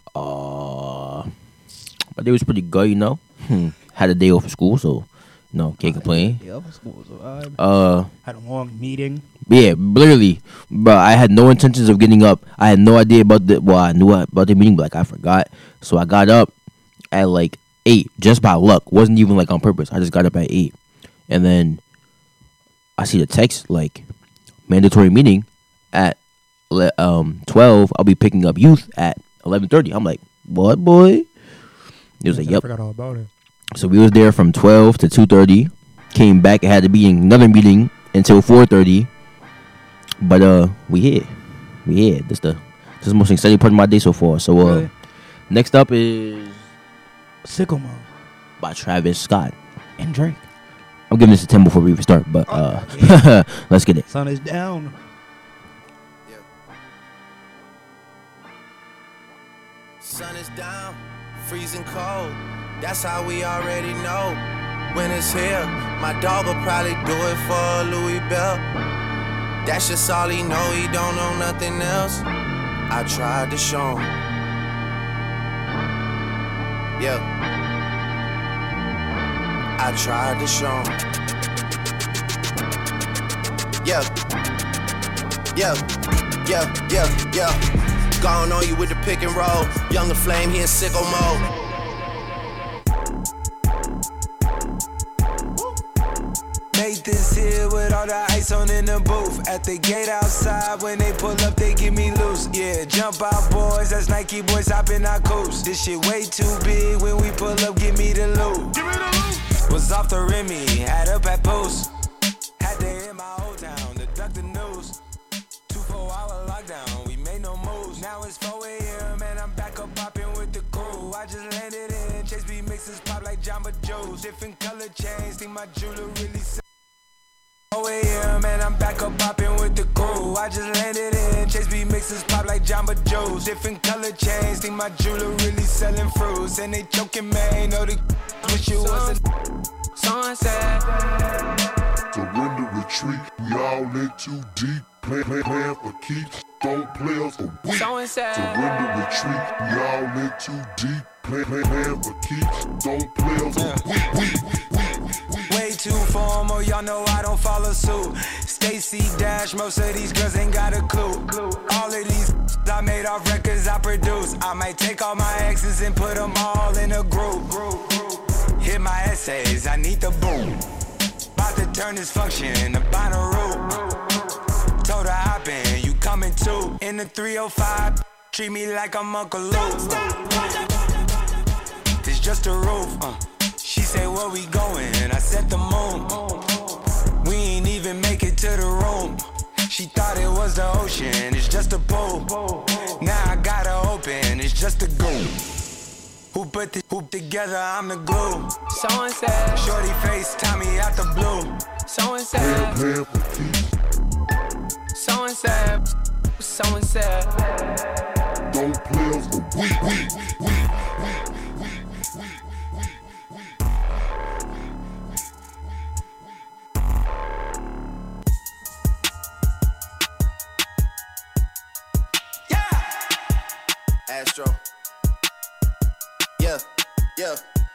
My day was pretty good, you know. Had a day off of school, so no, can't complain. Yeah, off of school was a vibe. Had a long meeting. Yeah, literally. But I had no intentions of getting up. I had no idea about I knew about the meeting, but like I forgot. So I got up at like 8, just by luck. Wasn't even like on purpose. I just got up at 8. And then I see the text like mandatory meeting at 12. I'll be picking up youth at 11:30. I'm like, what, boy? It was like, I yep. forgot all about it. So we was there from 12 to 2:30. Came back and had to be in another meeting until 4:30. But we here. This is the most exciting part of my day so far. So Really? next up is Sickle Mode by Travis Scott. and Drake. I'm giving this a 10 before we even start, but let's get it. Sun is down. Sun is down, freezing cold. That's how we already know. When it's here, my dog will probably do it for Louis Bell. That's just all he know, he don't know nothing else. I tried to show him. Yeah. I tried to show him. Yeah. Gone on you with the pick and roll. Younger Flame, he in sicko mode. Made this here with all the ice on in the booth. At the gate outside, when they pull up, they give me loose. Yeah, jump out, boys. That's Nike boys hopping our coast. This shit way too big. When we pull up, give me the loot. Was off the Remy, had up at post. Had to hit my old town to duck the news. 24-hour lockdown, we made no moves. Now it's 4 a.m. and I'm back up popping with the crew. I just landed in Chase B mixes pop like Jamba Joe's. Different color chains, think my jeweler really. 4 a.m. and I'm back up popping with the crew. I just landed in Chase B mixes pop like Jamba Joe's. Different color chains, think my jeweler really selling fruits. And they choking, man, know the wish it was a sunset. Surrender, retreat, we all in too deep. Plan for keeps, don't play us for weak. Surrender, retreat, we all in too deep. Plan for keeps, don't play us for weak. Way too formal, y'all know I don't follow suit. Stacy Dash, most of these girls ain't got a clue. All of these I made off records I produce. I might take all my exes and put them all in a group. Hit my essays, I need the boom. About to turn this function into Bonnaroo. Told her hop in, you coming too. In the 305, treat me like I'm Uncle Luke. It's just a roof. She say, where we going? I said the moon. We ain't even make it to the room. She thought it was the ocean, it's just a pool. Now I gotta open, it's just a goon. Who put the hoop together, I'm the glue. Someone said, shorty face, Tommy out the blue. Someone said, someone said, someone said, don't play us for weak. Astro. Yeah.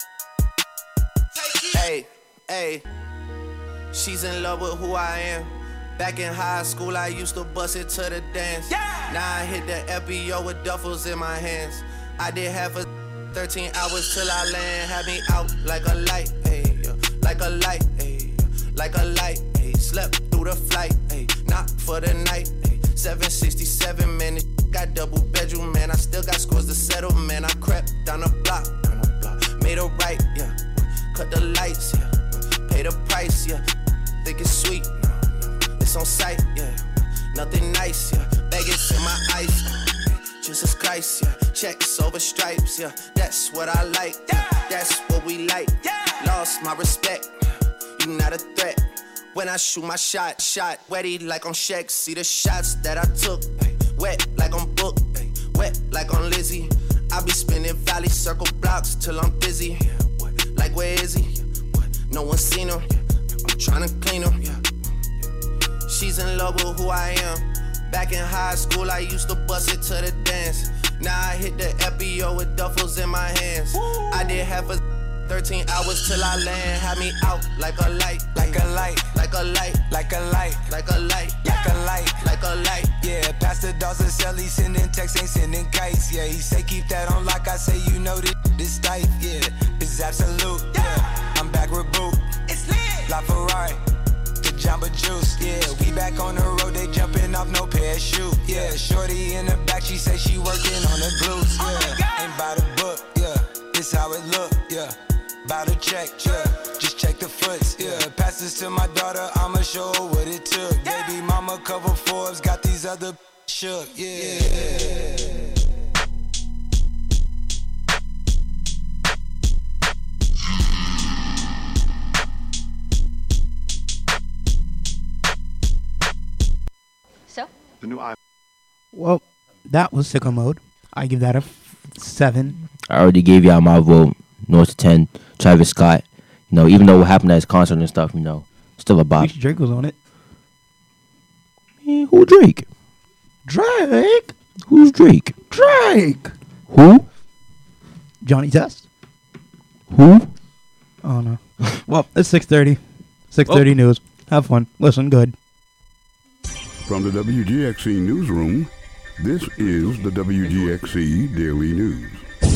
Hey. She's in love with who I am. Back in high school, I used to bust it to the dance. Now I hit the FBO with duffels in my hands. I did half a 13 hours till I land. Had me out like a light, hey, like a light, hey, like a light, hey. Slept through the flight, hey, not for the night, hey. 767 minutes. Got double bedroom, man. I still got scores to settle, man. I crept down the block, made a right, yeah. Cut the lights, yeah. Pay the price, yeah. Think it's sweet, it's on sight, yeah. Nothing nice, yeah. Vegas in my ice, Jesus Christ, yeah. Checks over stripes, yeah. That's what I like, yeah. That's what we like. Lost my respect, you not a threat. When I shoot my shot, wetty like on Shaq. See the shots that I took. Wet like on Book, wet like on Lizzie. I be spinning valley circle blocks till I'm busy. Like where is he? No one seen him. I'm trying to clean him. She's in love with who I am. Back in high school, I used to bust it to the dance. Now I hit the FBO with duffels in my hands. I did half a 13 hours till I land. Had me out like a light, like a light, like a light, like a light, like a light, like a light, like a light. Yeah, Pastor Dawson Sell, he sending texts, ain't sending kites. Yeah, he say keep that on lock. I say you know this tight. Yeah, it's absolute. Yeah, I'm back with Boot. It's lit. La Ferrari, the Jamba Juice. Yeah, we back on the road, they jumping off no parachute. Yeah, shorty in the back, she say she working on the glutes. Yeah, ain't by the book. Yeah, it's how it look. Yeah, by the check. Yeah, just check the foots. Yeah, pass this to my daughter, I'ma show her what it took. Baby mama cover Forbes, got these other shook. Yeah. So? The new iPhone. Well, that was Sicko Mode. I give that a 7. I already gave y'all my vote. North to 10. Travis Scott. You know, even though what happened at his concert and stuff, you know, still a bop. Drake was on it. Who Drake? Drake? Who's Drake? Drake! Who? Johnny Test? Who? Oh, no. Well, it's 6:30. 6:30 news. Have fun. Listen good. From the WGXC Newsroom, this is the WGXC Daily News.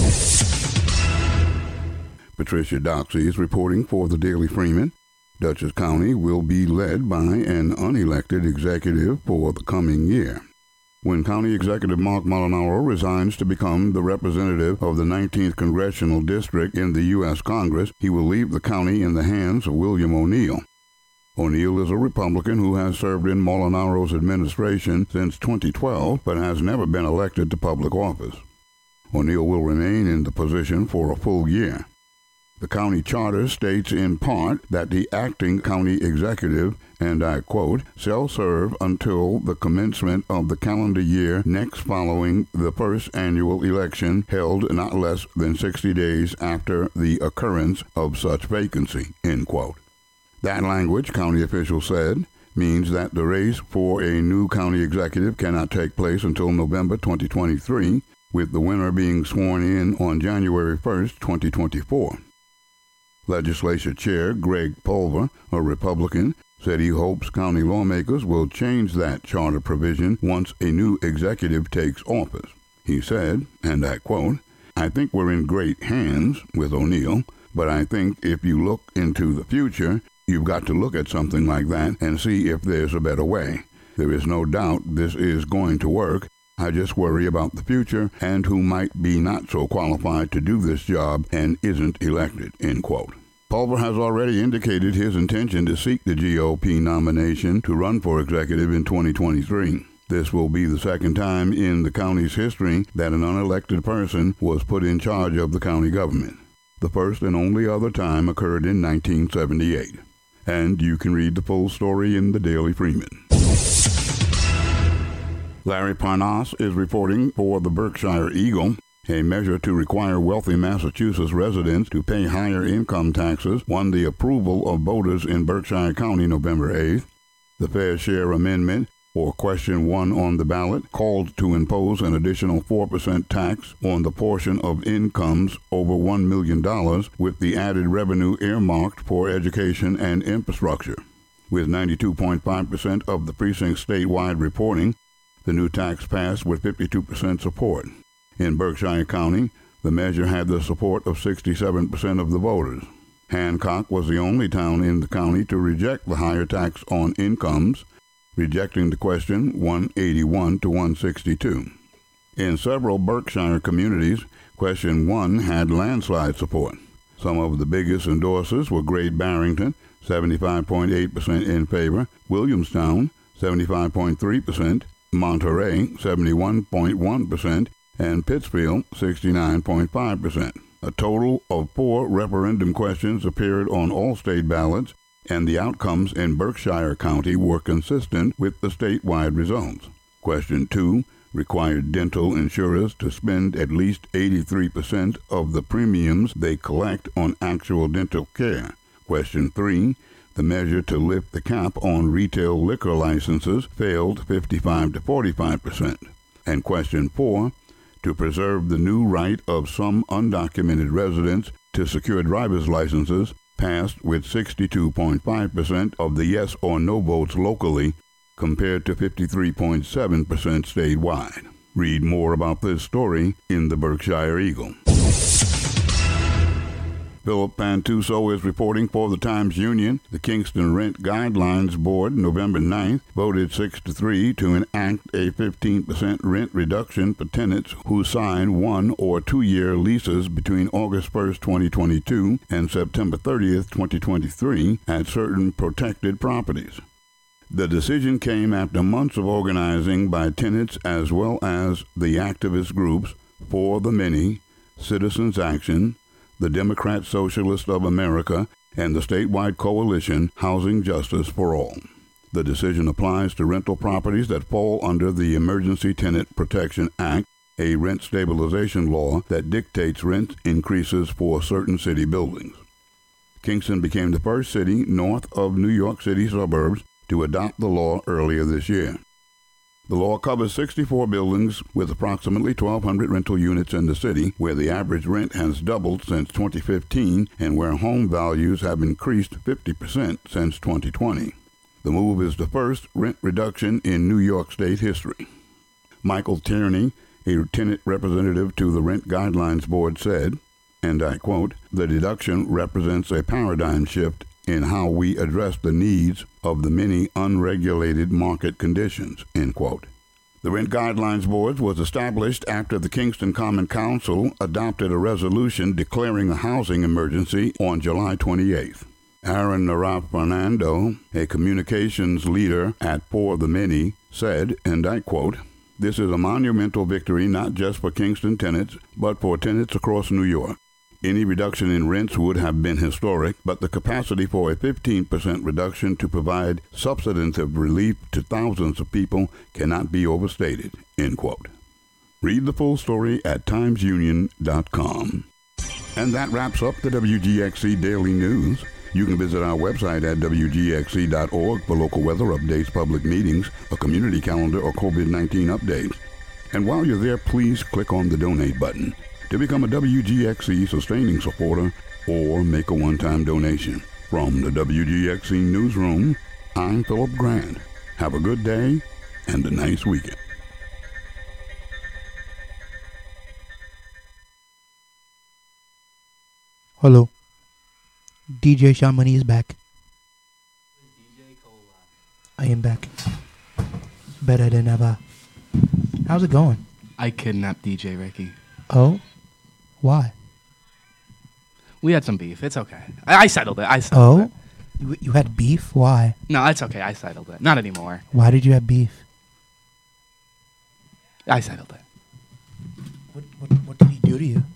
Patricia Doxey is reporting for the Daily Freeman. Dutchess County will be led by an unelected executive for the coming year. When County Executive Mark Molinaro resigns to become the representative of the 19th Congressional District in the U.S. Congress, he will leave the county in the hands of William O'Neill. O'Neill is a Republican who has served in Molinaro's administration since 2012, but has never been elected to public office. O'Neill will remain in the position for a full year. The county charter states in part that the acting county executive, and I quote, shall serve until the commencement of the calendar year next following the first annual election held not less than 60 days after the occurrence of such vacancy, end quote. That language, county officials said, means that the race for a new county executive cannot take place until November 2023, with the winner being sworn in on January 1st, 2024. Legislature Chair Greg Pulver, a Republican, said he hopes county lawmakers will change that charter provision once a new executive takes office. He said, and I quote, I think we're in great hands with O'Neill, but I think if you look into the future, you've got to look at something like that and see if there's a better way. There is no doubt this is going to work. I just worry about the future and who might be not so qualified to do this job and isn't elected, end quote. Pulver has already indicated his intention to seek the GOP nomination to run for executive in 2023. This will be the second time in the county's history that an unelected person was put in charge of the county government. The first and only other time occurred in 1978. And you can read the full story in the Daily Freeman. Larry Parnas is reporting for the Berkshire Eagle. A measure to require wealthy Massachusetts residents to pay higher income taxes won the approval of voters in Berkshire County November 8th. The Fair Share Amendment, or Question 1 on the ballot, called to impose an additional 4% tax on the portion of incomes over $1 million, with the added revenue earmarked for education and infrastructure. With 92.5% of the precincts statewide reporting, the new tax passed with 52% support. In Berkshire County, the measure had the support of 67% of the voters. Hancock was the only town in the county to reject the higher tax on incomes, rejecting the question 181 to 162. In several Berkshire communities, question 1 had landslide support. Some of the biggest endorsers were Great Barrington, 75.8% in favor, Williamstown, 75.3%, Monterey, 71.1%, and Pittsfield, 69.5%. A total of 4 referendum questions appeared on all state ballots, and the outcomes in Berkshire County were consistent with the statewide results. Question 2 required dental insurers to spend at least 83% of the premiums they collect on actual dental care. Question 3, the measure to lift the cap on retail liquor licenses failed 55 to 45%. And question 4, to preserve the new right of some undocumented residents to secure driver's licenses passed with 62.5% of the yes or no votes locally compared to 53.7% statewide. Read more about this story in the Berkshire Eagle. Philip Pantuso is reporting for the Times-Union. The Kingston Rent Guidelines Board, November 9th, voted 6-3 to enact a 15% rent reduction for tenants who sign 1 or 2 year leases between August 1st, 2022 and September 30th, 2023 at certain protected properties. The decision came after months of organizing by tenants as well as the activist groups For the Many, Citizens Action, the Democrat Socialists of America, and the statewide coalition Housing Justice for All. The decision applies to rental properties that fall under the Emergency Tenant Protection Act, a rent stabilization law that dictates rent increases for certain city buildings. Kingston became the first city north of New York City suburbs to adopt the law earlier this year. The law covers 64 buildings with approximately 1,200 rental units in the city, where the average rent has doubled since 2015 and where home values have increased 50% since 2020. The move is the first rent reduction in New York State history. Michael Tierney, a tenant representative to the Rent Guidelines Board, said, and I quote, "The deduction represents a paradigm shift in how we address the needs of the many unregulated market conditions," end quote. The Rent Guidelines Board was established after the Kingston Common Council adopted a resolution declaring a housing emergency on July 28th. Aaron Naraf Fernando, a communications leader at For the Many, said, and I quote, "This is a monumental victory not just for Kingston tenants, but for tenants across New York. Any reduction in rents would have been historic, but the capacity for a 15% reduction to provide substantive relief to thousands of people cannot be overstated," end quote. Read the full story at timesunion.com. And that wraps up the WGXC Daily News. You can visit our website at wgxc.org for local weather updates, public meetings, a community calendar, or COVID-19 updates. And while you're there, please click on the donate button to become a WGXC sustaining supporter or make a one-time donation. From the WGXC Newsroom, I'm Philip Grant. Have a good day and a nice weekend. Hello. DJ Shamani is back. I am back. Better than ever. How's it going? I kidnapped DJ Ricky. Oh? Why? We had some beef. It's okay. I settled it. I settled it. You had beef? Why? No, it's okay. I settled it. Not anymore. Why did you have beef? I settled it. What did he do to you?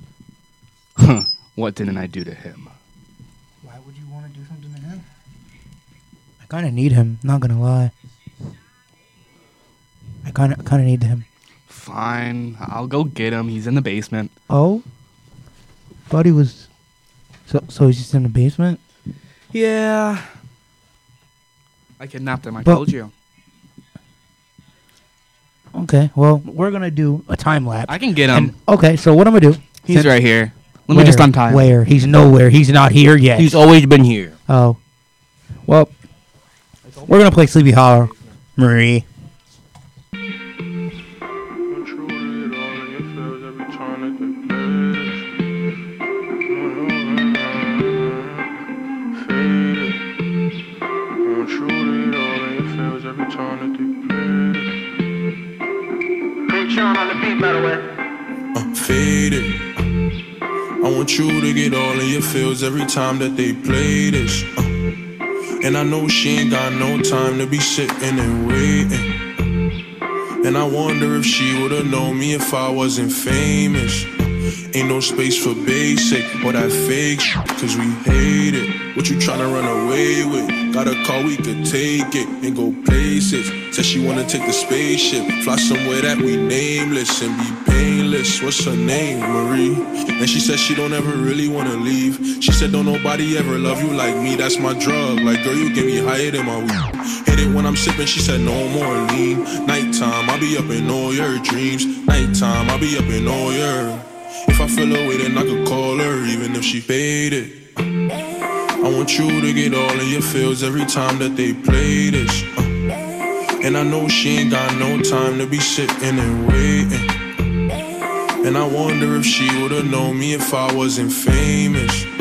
What didn't I do to him? Why would you want to do something to him? I kind of need him, not gonna lie. I kind of need him. Fine. I'll go get him. He's in the basement. Oh? Thought he was... So he's just in the basement? Yeah. I kidnapped him. I told you. Okay, well, we're gonna do a time lapse. I can get him. Okay, so what I'm gonna do... He's right here. Let me just untie him. Where? He's nowhere. He's not here yet. He's always been here. Oh. Well, we're gonna play Sleepy Hollow, Marie. Faded. I want you to get all in your feels every time that they play this. And I know she ain't got no time to be sitting and waiting. And I wonder if she would've known me if I wasn't famous. Ain't no space for basic or that fake shit, cause we hate it. What you tryna run away with? Got a car, we could take it and go places. Said she wanna take the spaceship, fly somewhere that we nameless and be painless. What's her name? Marie. And she said she don't ever really wanna leave. She said don't nobody ever love you like me, that's my drug. Like girl, you get me higher than my weed. Hit it when I'm sipping, she said no more lean. Nighttime, I'll be up in all your dreams. Nighttime, I'll be up in all your... If I feel away, then I could call her, even if she faded. I want you to get all in your feels every time that they play this. And I know she ain't got no time to be sitting and waiting. And I wonder if she would've known me if I wasn't famous.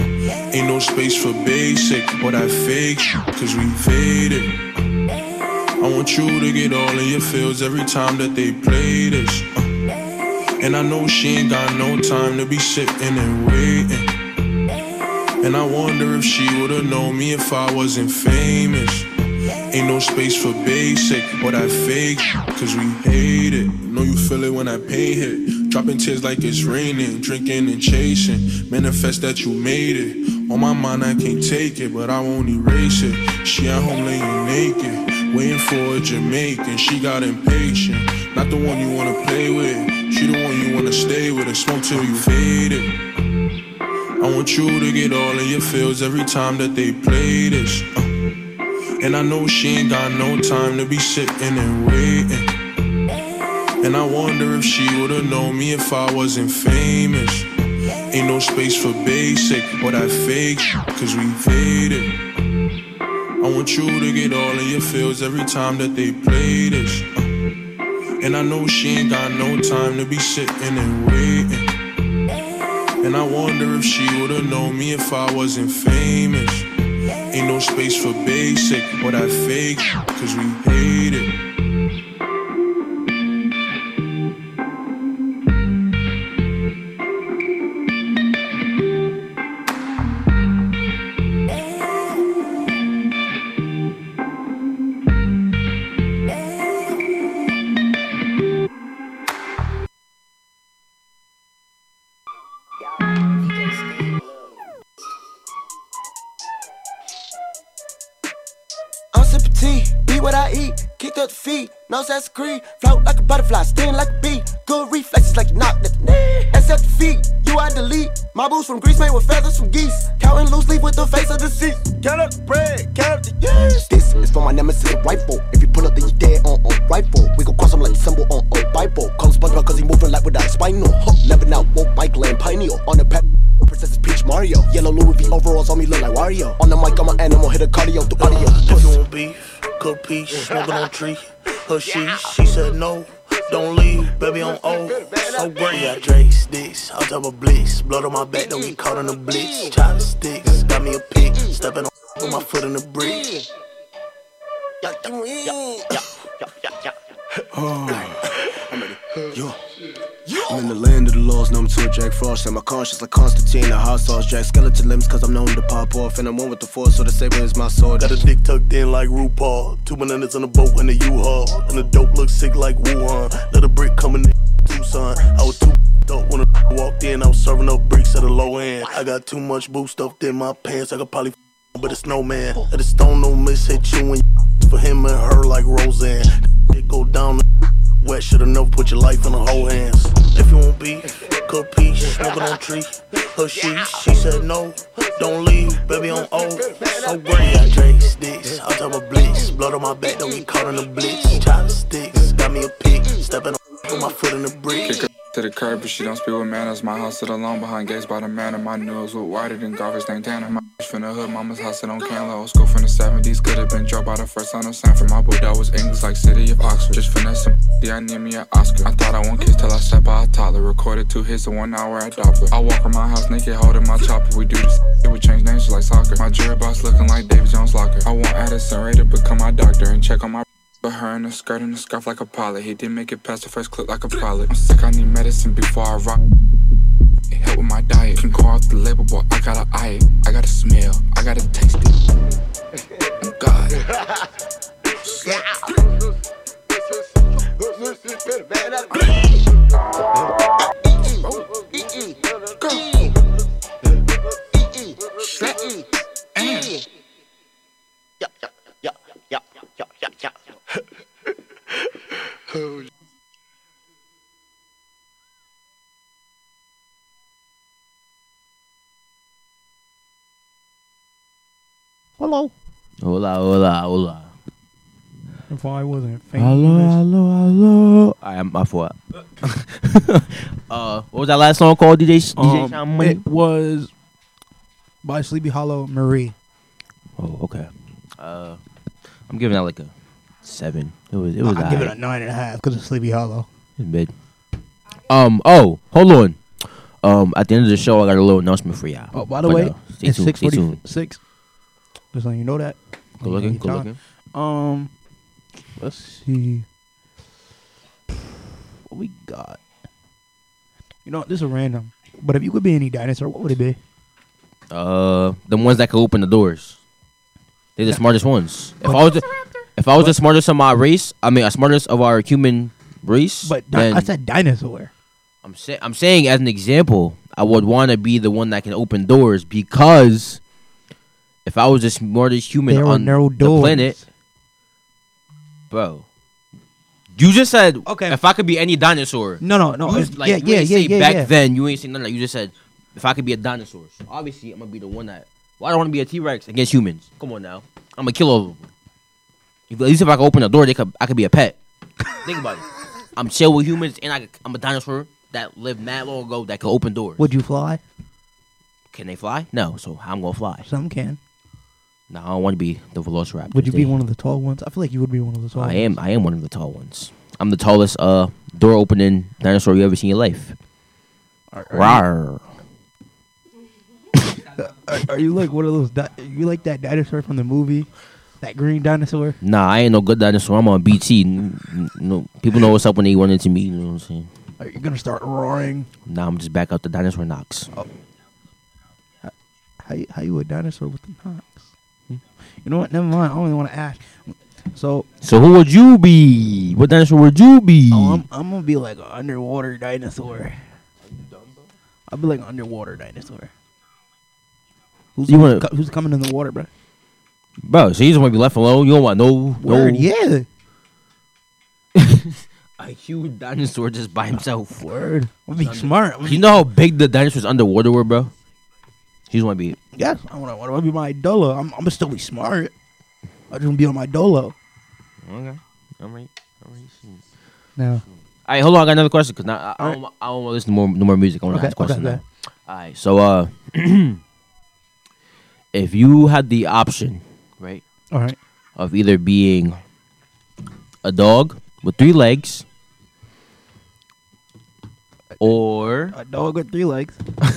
Ain't no space for basic or that fake cause we faded. I want you to get all in your feels every time that they play this. And I know she ain't got no time to be sitting and waiting. And I wonder if she would've known me if I wasn't famous. Ain't no space for basic or that fake cause we hate it. Know you feel it when that pain hit. Dropping tears like it's raining. Drinking and chasing. Manifest that you made it. On my mind I can't take it, but I won't erase it. She at home laying naked, waiting for a Jamaican. She got impatient. Not the one you wanna play with. She the one you wanna stay with and smoke till you faded. I want you to get all in your feels every time that they play this. And I know she ain't got no time to be sitting and waiting. And I wonder if she would've known me if I wasn't famous. Ain't no space for basic or that fake cause we faded. I want you to get all in your feels every time that they play this. And I know she ain't got no time to be sitting and waiting. And I wonder if she would've known me if I wasn't famous. Ain't no space for basic or that fake cause we hate it. I'm sipping tea, eat what I eat, kicked up the feet, nose that's a creep, float like a butterfly, sting like a bee, good reflexes like you knocked at the knee. That's at the feet, you I delete, my boots from Greece made with feathers from geese, counting loose leaf with the face of the sea. Count up the bread, count up the years. This is for my nemesis, rifle. If you pull up, then you dead on rifle. We gon' cross him like a symbol on Bible. Call him SpongeBob cause he moving like without a spinal. Living out woke bike land pineal on the pack. Princess Peach Mario, yellow Louis V overalls on me look like Wario. On the mic, I'm an animal, hit a cardio through audio. If you want beef, cook peach, smoking on tree. Her she said no, don't leave, baby on O. So great, got Drake sticks, on top of blitz. Blood on my back, don't get caught in the blitz. Chopsticks, got me a pick, stepping on with my foot in the brick. I'm ready. I'm in the land of the lost, number 2 Jack Frost. And my conscience like Constantine, a hot sauce Jack. Skeleton limbs cause I'm known to pop off. And I'm one with the force, so the saber is my sword. Got a dick tucked in like RuPaul. 2 bananas in a boat in the U-Haul. And the dope looks sick like Wuhan. Let a brick come in the Tucson. I was too dope when a walked in. I was serving up bricks at a low end. I got too much boo stuffed in my pants. I could probably but a snowman. Let a stone no miss hit you when you for him and her like Roseanne. It go down the wet, should've never put your life in the whole hands. If you want beef, cook peach, smoking on tree. Her she said no, don't leave, baby on O. So great, got Drake sticks, on top of blitz. Blood on my back, don't get caught in the blitz. Chopsticks, got me a pick, stepping on with my foot in the brick. Kick her to the curb, but she don't speak with manners. My house sit alone behind gates by the manor. My nose look wider than garbage named Tanner. My from the hood, mama's house sit on Canla. Old school from the 70s, could've been dropped by the first son of Sanford. My boy that was English like city of Oxford. Just finesse some yeah, I need me an Oscar. I thought I won't kiss till I sat by a toddler. Recorded 2 hits in 1 hour at Doppler. I walk around my house naked, holding my chopper. We do this, it would change names just like soccer. My jury boss looking like David Jones Locker. I want Addison Ray to become my doctor and check on my but her in a skirt and a scarf like a pilot. He didn't make it past the first clip like a pilot. I'm sick, I need medicine before I rock. It help with my diet. Can go off the label, but I gotta eye it. I gotta smell, I gotta taste it. Oh God. Hello. Hola, hola, hola. If I wasn't famous. Hello. I am my fault. What was that last song called, DJ Sean Money? It was by Sleepy Hollow, Marie. Oh, okay. I'm giving that like a 7. It was. I'll give it a 9.5 because it's Sleepy Hollow. It's mid. Oh, hold on. At the end of the show, I got a little announcement for y'all. Oh, by the way, Stay tuned. Stay tuned. 6:46. Just letting you know that. Good looking. Good looking. Let's see. What we got? You know, this is random. But if you could be any dinosaur, what would it be? The ones that can open the doors. They're the smartest ones. If I was the smartest of my race, smartest of our human race. But then I said dinosaur. I'm saying as an example, I would want to be the one that can open doors because if I was the smartest human on the planet, bro. You just said if I could be any dinosaur. No. Back then, you ain't saying nothing. You just said if I could be a dinosaur. So obviously, I'm gonna be the one that. Well, I don't want to be a T-Rex against humans. Come on now, I'm gonna kill all of them. At least if I could open a door, I could be a pet. Think about it. I'm chill with humans, and I'm a dinosaur that lived mad long ago that could open doors. Would you fly? Can they fly? No, so I'm gonna fly. Some can. No, I don't want to be the Velociraptor. Would you be one of the tall ones? I feel like you would be one of the tall ones. I am one of the tall ones. I'm the tallest door opening dinosaur you ever seen in your life. Rawr. Are you like one of those? You like that dinosaur from the movie, that green dinosaur? Nah, I ain't no good dinosaur. I'm on BT. No, people know what's up when they run into me. You know what I'm saying? Are you gonna start roaring? Nah, I'm just back out the dinosaur knocks. Oh. How you a dinosaur with the knocks? You know what? Never mind. I only want to ask. So who would you be? What dinosaur would you be? Oh, I'm gonna be like an underwater dinosaur. I'll be like an underwater dinosaur. Who's coming in the water, bro? Bro, so you just want to be left alone? You don't want no word? Yeah. A huge dinosaur just by himself. Word. I'm be smart. You know how big the dinosaurs underwater were, bro? You just want to be. Yes, I want to be my dolo. I'm gonna still be smart. I just want to be on my dolo. Okay. All right. Now. All right, hold on. I got another question because I don't want to listen to no more music. I want to ask questions now. All right. So, if you had the option, right? All right. Of either being a dog with 3 legs or a dog with 3 legs.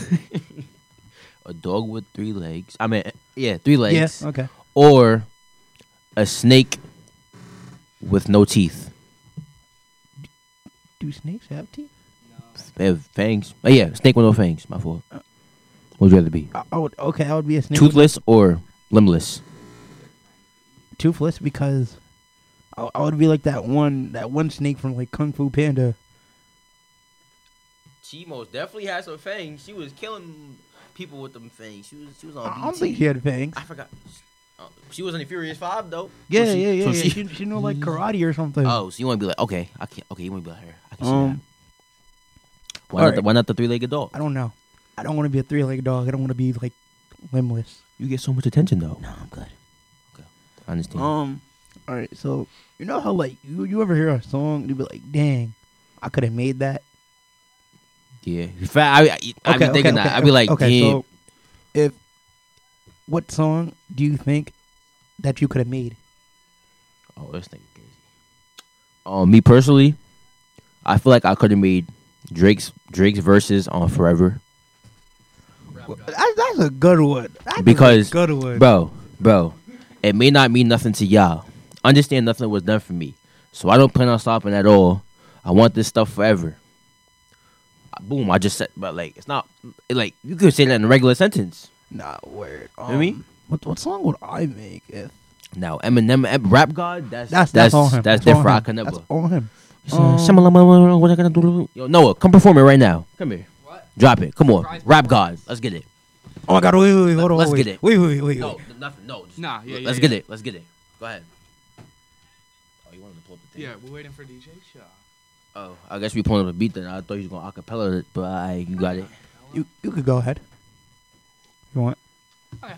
A dog with 3 legs. 3 legs. Yeah, okay. Or a snake with no teeth. Do snakes have teeth? They have fangs. Oh yeah, snake with no fangs. My fault. What would you rather be? I would be a snake. Toothless or limbless? Toothless because I would be like that one snake from like Kung Fu Panda. She most definitely had some fangs. She was killing people with them fangs. She was on BT. I don't think she had fangs. I forgot. She was in the Furious 5 though. Yeah, so she knew like karate or something. Oh, so you want to be like, okay, I can't. Okay, you want to be like her. I can see that. Why not the 3-legged dog? I don't know. I don't want to be a 3-legged dog. I don't want to be like limbless. You get so much attention though. No, I'm good. Okay, I understand. All right, so you know how like you ever hear a song and you be like, dang, I could have made that. Yeah, I be thinking that. I be like, damn. So what song do you think that you could have made? Oh, this thing is crazy. Me personally, I feel like I could have made Drake's verses on Forever. That's a good one. Because good one. bro, it may not mean nothing to y'all. Understand nothing was done for me, so I don't plan on stopping at all. I want this stuff forever. Boom! I just said, but like it's not like you could say that in a regular sentence. Nah, word. You know what I mean? What song would I make if? Now Eminem, Rap God, that's on him. That's different. I can never. That's on him. What I gonna do? Yo, Noah, come perform it right now. Come here. What? Drop it. Come on. Rap God. Let's get it. Oh my God! Wait, hold on. Let's get it. Wait. No, nothing. No. Nah. Yeah. Let's get it. Let's get it. Go ahead. Oh, you wanted to pull up the thing? Yeah, we're waiting for DJ Shaw. Oh, I guess we pulling up a beat then. I thought you was gonna acapella it, but you got it. You could go ahead. You want? Okay.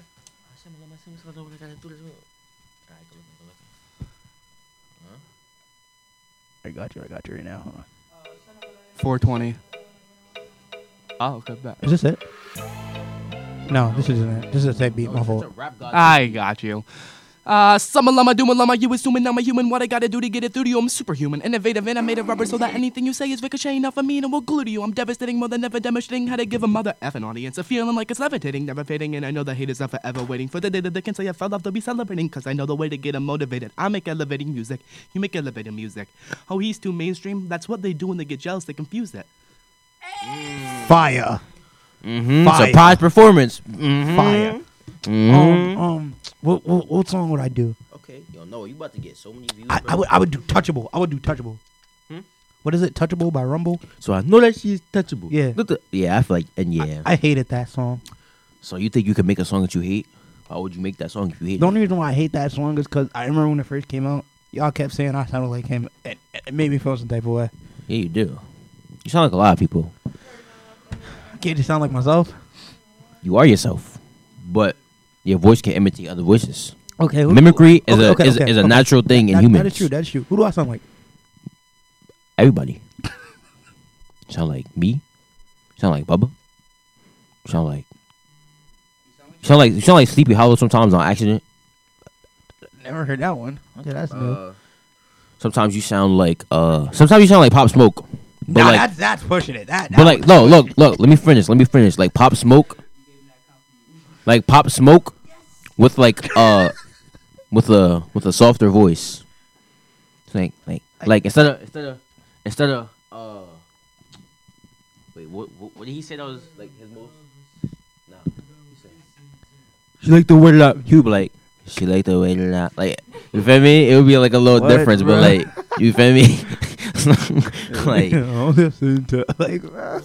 I got you right now. Hold on. 420. Oh, okay, back. Is this it? No, this isn't it. This is a tape beat. My fault. I got you. Summer llama, doom llama, you assuming I'm a human. What I gotta do to get it through to you? I'm superhuman, innovative, and I made of rubber so that anything you say is ricocheting off of me and it will glue to you. I'm devastating more than ever, demonstrating how to give a mother effing audience a feeling like it's levitating, never fading. And I know the haters are forever waiting for the day that they can say I fell off to be celebrating. Cause I know the way to get them motivated. I make elevating music, you make elevating music. Oh, he's too mainstream. That's what they do when they get jealous. They confuse it. Fire. Fire. Surprise performance. Mm-hmm. Fire. Mm-hmm. What song would I do? Okay, yo, no, you about to get so many views. I would do Touchable. I would do Touchable. What is it? Touchable by Rumble. So I know that she's touchable. Yeah. Yeah, I feel like, and yeah. I hated that song. So you think you could make a song that you hate? Why would you make that song if you hate The only reason why I hate that song is because I remember when it first came out, y'all kept saying I sounded like him. It made me feel some type of way. Yeah, you do. You sound like a lot of people. I can't just sound like myself. You are yourself, but your voice can imitate other voices. Okay. Mimicry is a natural thing in humans. That is true. That is true. Who do I sound like? Everybody. Sound like me. Sound like Bubba. Sound like Sleepy Hollow sometimes on accident. Never heard that one. Okay, that's new. Sometimes you sound like Pop Smoke. But nah, like, that's pushing it. But like, no, look. Let me finish. Like Pop Smoke. Like Pop Smoke, with like with a softer voice. It's like instead of wait, what did he say that was like his most? No, he said she like the way that he would be like she like the way that like, you feel me? It would be like a little difference, bro? But like, you feel me? Like, I'll listen to like.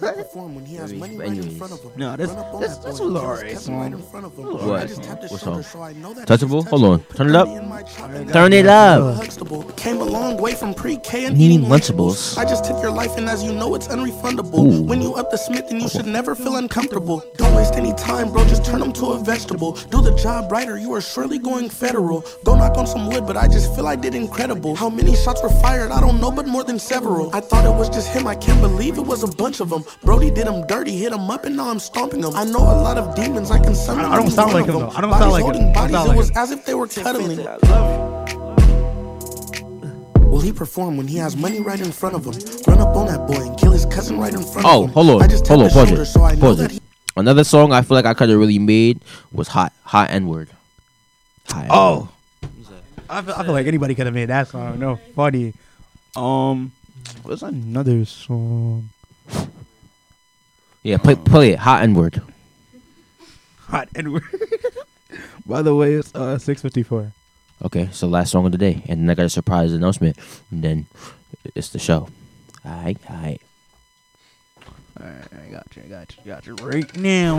No, that's a little alright song. What song? Touchable? Hold on. Turn it up. Turn it up. Came a long way from pre-K and eating Lunchables. I just took your life and as you know it's unrefundable. Ooh. When you up the Smith and you should never feel uncomfortable. Don't waste any time, bro. Just turn them to a vegetable. Do the job right or you are surely going federal. Go knock on some wood, but I just feel I did incredible. How many shots were fired? I don't know, but more than several. I thought it was just him. I can't believe it was a bunch of them. Brody did him dirty, hit him up, and now I'm stomping him. I know a lot of demons. I can summon. I don't sound like him though. I don't sound like him. Bodies, it was as if they were cuddling. Will he perform when he has money right in front of him? Run up on that boy and kill his cousin right in front of him. Hold on, pause it. Another song I feel like I could have really made was Hot N-Word. Oh, I feel like anybody could have made that song. No, funny. What's another song? Yeah, play it. Hot N-Word. Hot N-Word. By the way, it's 6:54. Okay, so last song of the day, and then I got a surprise announcement, and then it's the show. Alright. I got you right now.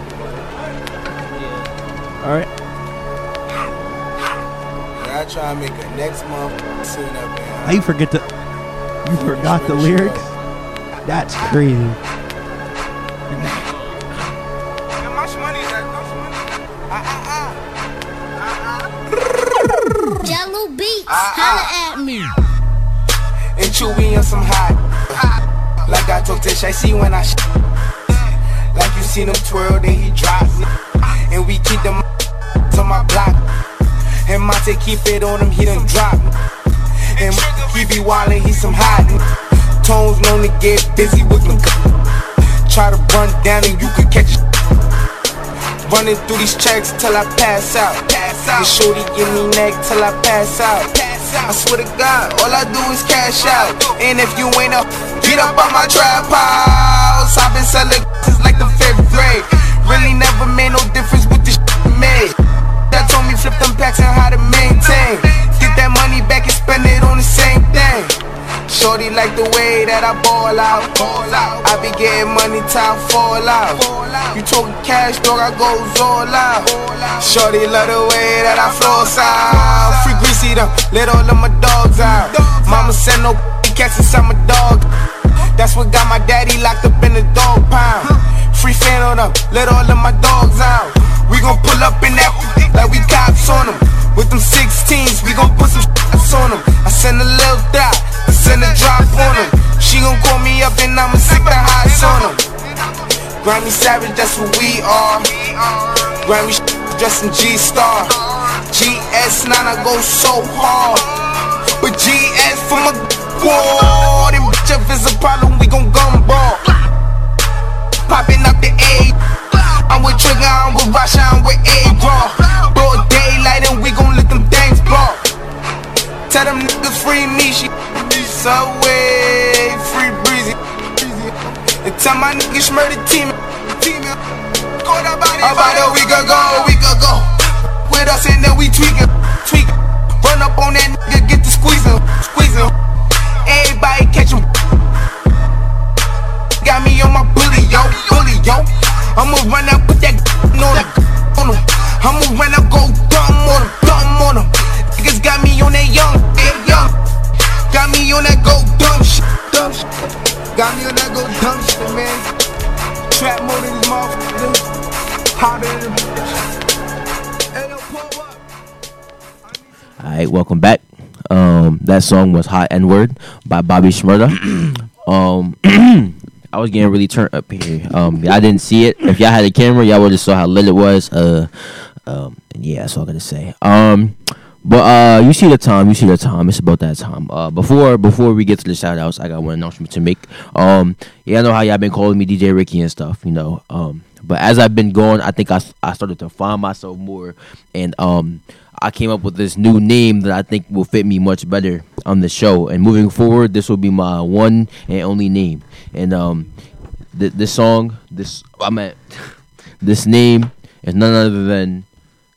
Alright. I try to make a next month soon up there. How you forgot the lyrics? That's crazy. Jello Beats, holla at me. And Chewy and some hot. Like I told Tish, I see when I like you seen him twirl, then he drop. And we keep them on my block. And Monte keep it on him, he done drop. And he be wildin', he some hot. Tones known to get busy with me. Try to run down and you could catch it. Running through these checks till I pass out. And shorty give me neck till I pass out. I swear to God, all I do is cash out. And if you ain't up, get up on my trap house. I've been selling since like the 5th grade. Really never made no difference with this shit made. That told me flip them packs and how to maintain. Get that money back and spend it on the same thing. Shorty like the way that I ball out. I be getting money, time fall out. You talking cash, dog, I goes all out. Shorty love the way that I floss out. Free greasy them, let all of my dogs out. Mama send no cats inside my dog. That's what got my daddy locked up in the dog pound. Free fan on them, let all of my dogs out. We gon' pull up in that like we cops on them. With them 16s, we gon' put some shots on them. I send a little dot, I send a drop on them. She gon' call me up and I'ma stick the highs on them. Grammy Savage, that's what we are. Grammy dressed in G-Star. GS9, I go so hard. With GS for my war. Them bitch, if it's a problem, we gon' gun brawl. Popping out the A. I'm with Trigger, I'm with Rasha, I'm with A-Raw. Broad daylight and we gon' let them things blow. Tell them niggas free me, she Subway, free breezy. And tell my niggas murder team. About a week ago. With us and then we tweaking. Run up on that nigga, get to squeezing. Everybody catch him. Got me on my bully, yo. I'ma run up, put that on him. I'ma run up, go dumb on him. Niggas got me on that young. Got me on that go dumb shit. Got me on that go dumb shit, man. Trap mode in these motherfuckers. Hotter than Alright, welcome back. That song was Hot N-Word by Bobby Shmurda. I was getting really turned up here. I didn't see it. If y'all had a camera, y'all would have saw how lit it was. Yeah, that's all I gotta say. But you see the time. It's about that time. Before we get to the shout outs, I got one announcement to make. Yeah, I know how y'all been calling me DJ Ricky and stuff, you know. But as I've been going, I think I started to find myself more, and I came up with this new name that I think will fit me much better on the show. And moving forward, this will be my one and only name. And this name is none other than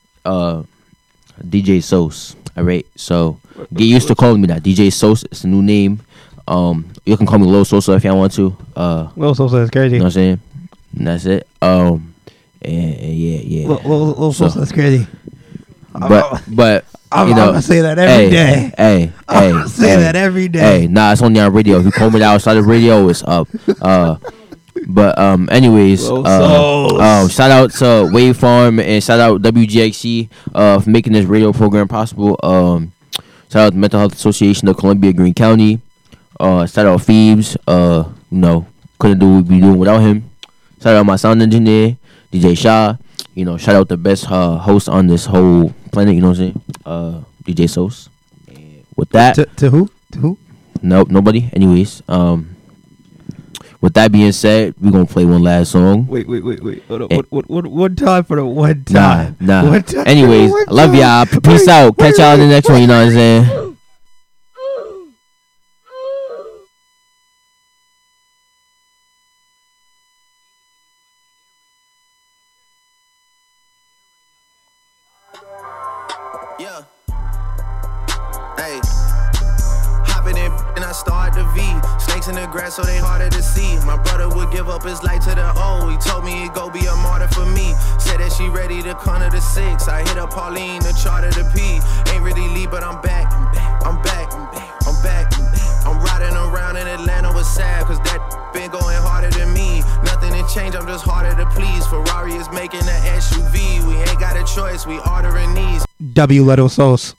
DJ Sauce. All right, so get used to calling me that. DJ Sauce. It's a new name. You can call me Lil Sosa if y'all want to. Lil Sosa is crazy. You know what I'm saying? And that's it. And yeah. Lil Sosa is crazy. But I'm you know, gonna say that every day. I'm gonna say that every day. Hey, nah, it's only on radio. If you call me outside of radio, it's up. But anyways, shout out to Wave Farm and shout out WGXC for making this radio program possible. Shout out to Mental Health Association of Columbia Greene County. Shout out Phoebes. You know, couldn't do what we'd be doing without him. Shout out my sound engineer, DJ Shaw. You know, shout out the best host on this whole planet. You know what I'm saying? DJ Sauce. With that, to who? To who? Nope, nobody. Anyways, with that being said, we're gonna play one last song. Wait. Hold on. One time for the one time. Nah. One time Anyways, I love y'all. Peace out. Catch y'all in the next one. You know what I'm saying? Yeah. Hey. Hopping in and I start the V. Snakes in the grass so they harder to see. My brother would give up his life to the O. He told me he'd go be a martyr for me. Said that she ready to corner the 6. I hit up Pauline to charter the P. Ain't really leave, but I'm back. I'm riding around in Atlanta with Sav, cause that been going harder than me. Nothing to change, I'm just harder to please. Ferrari is making an SUV. We ain't got a choice, we ordering these. W Little Sauce.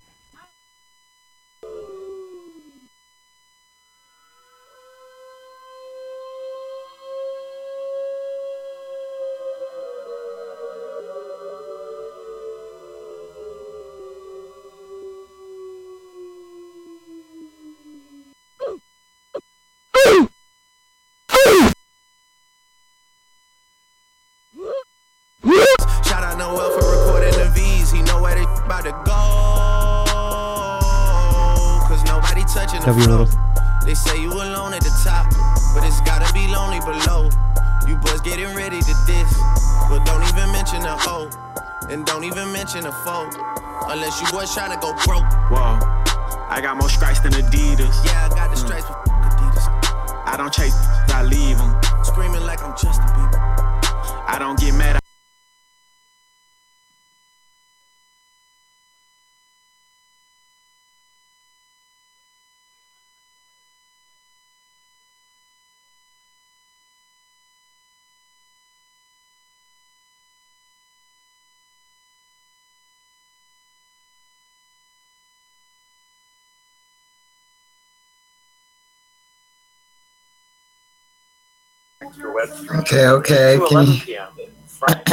Shout out Noel for recording the V's. He know where they about to go. Cause nobody touching the floor. They say you alone at the top, but it's gotta be lonely below. You boys getting ready to diss, but don't even mention the O, and don't even mention the foe, unless you boys trying to go broke. Whoa, I got more stripes than Adidas. Yeah, I got the stripes with Adidas. I don't chase, I leave them. Screaming like I'm Justin Bieber. I don't get mad. Okay. Can you...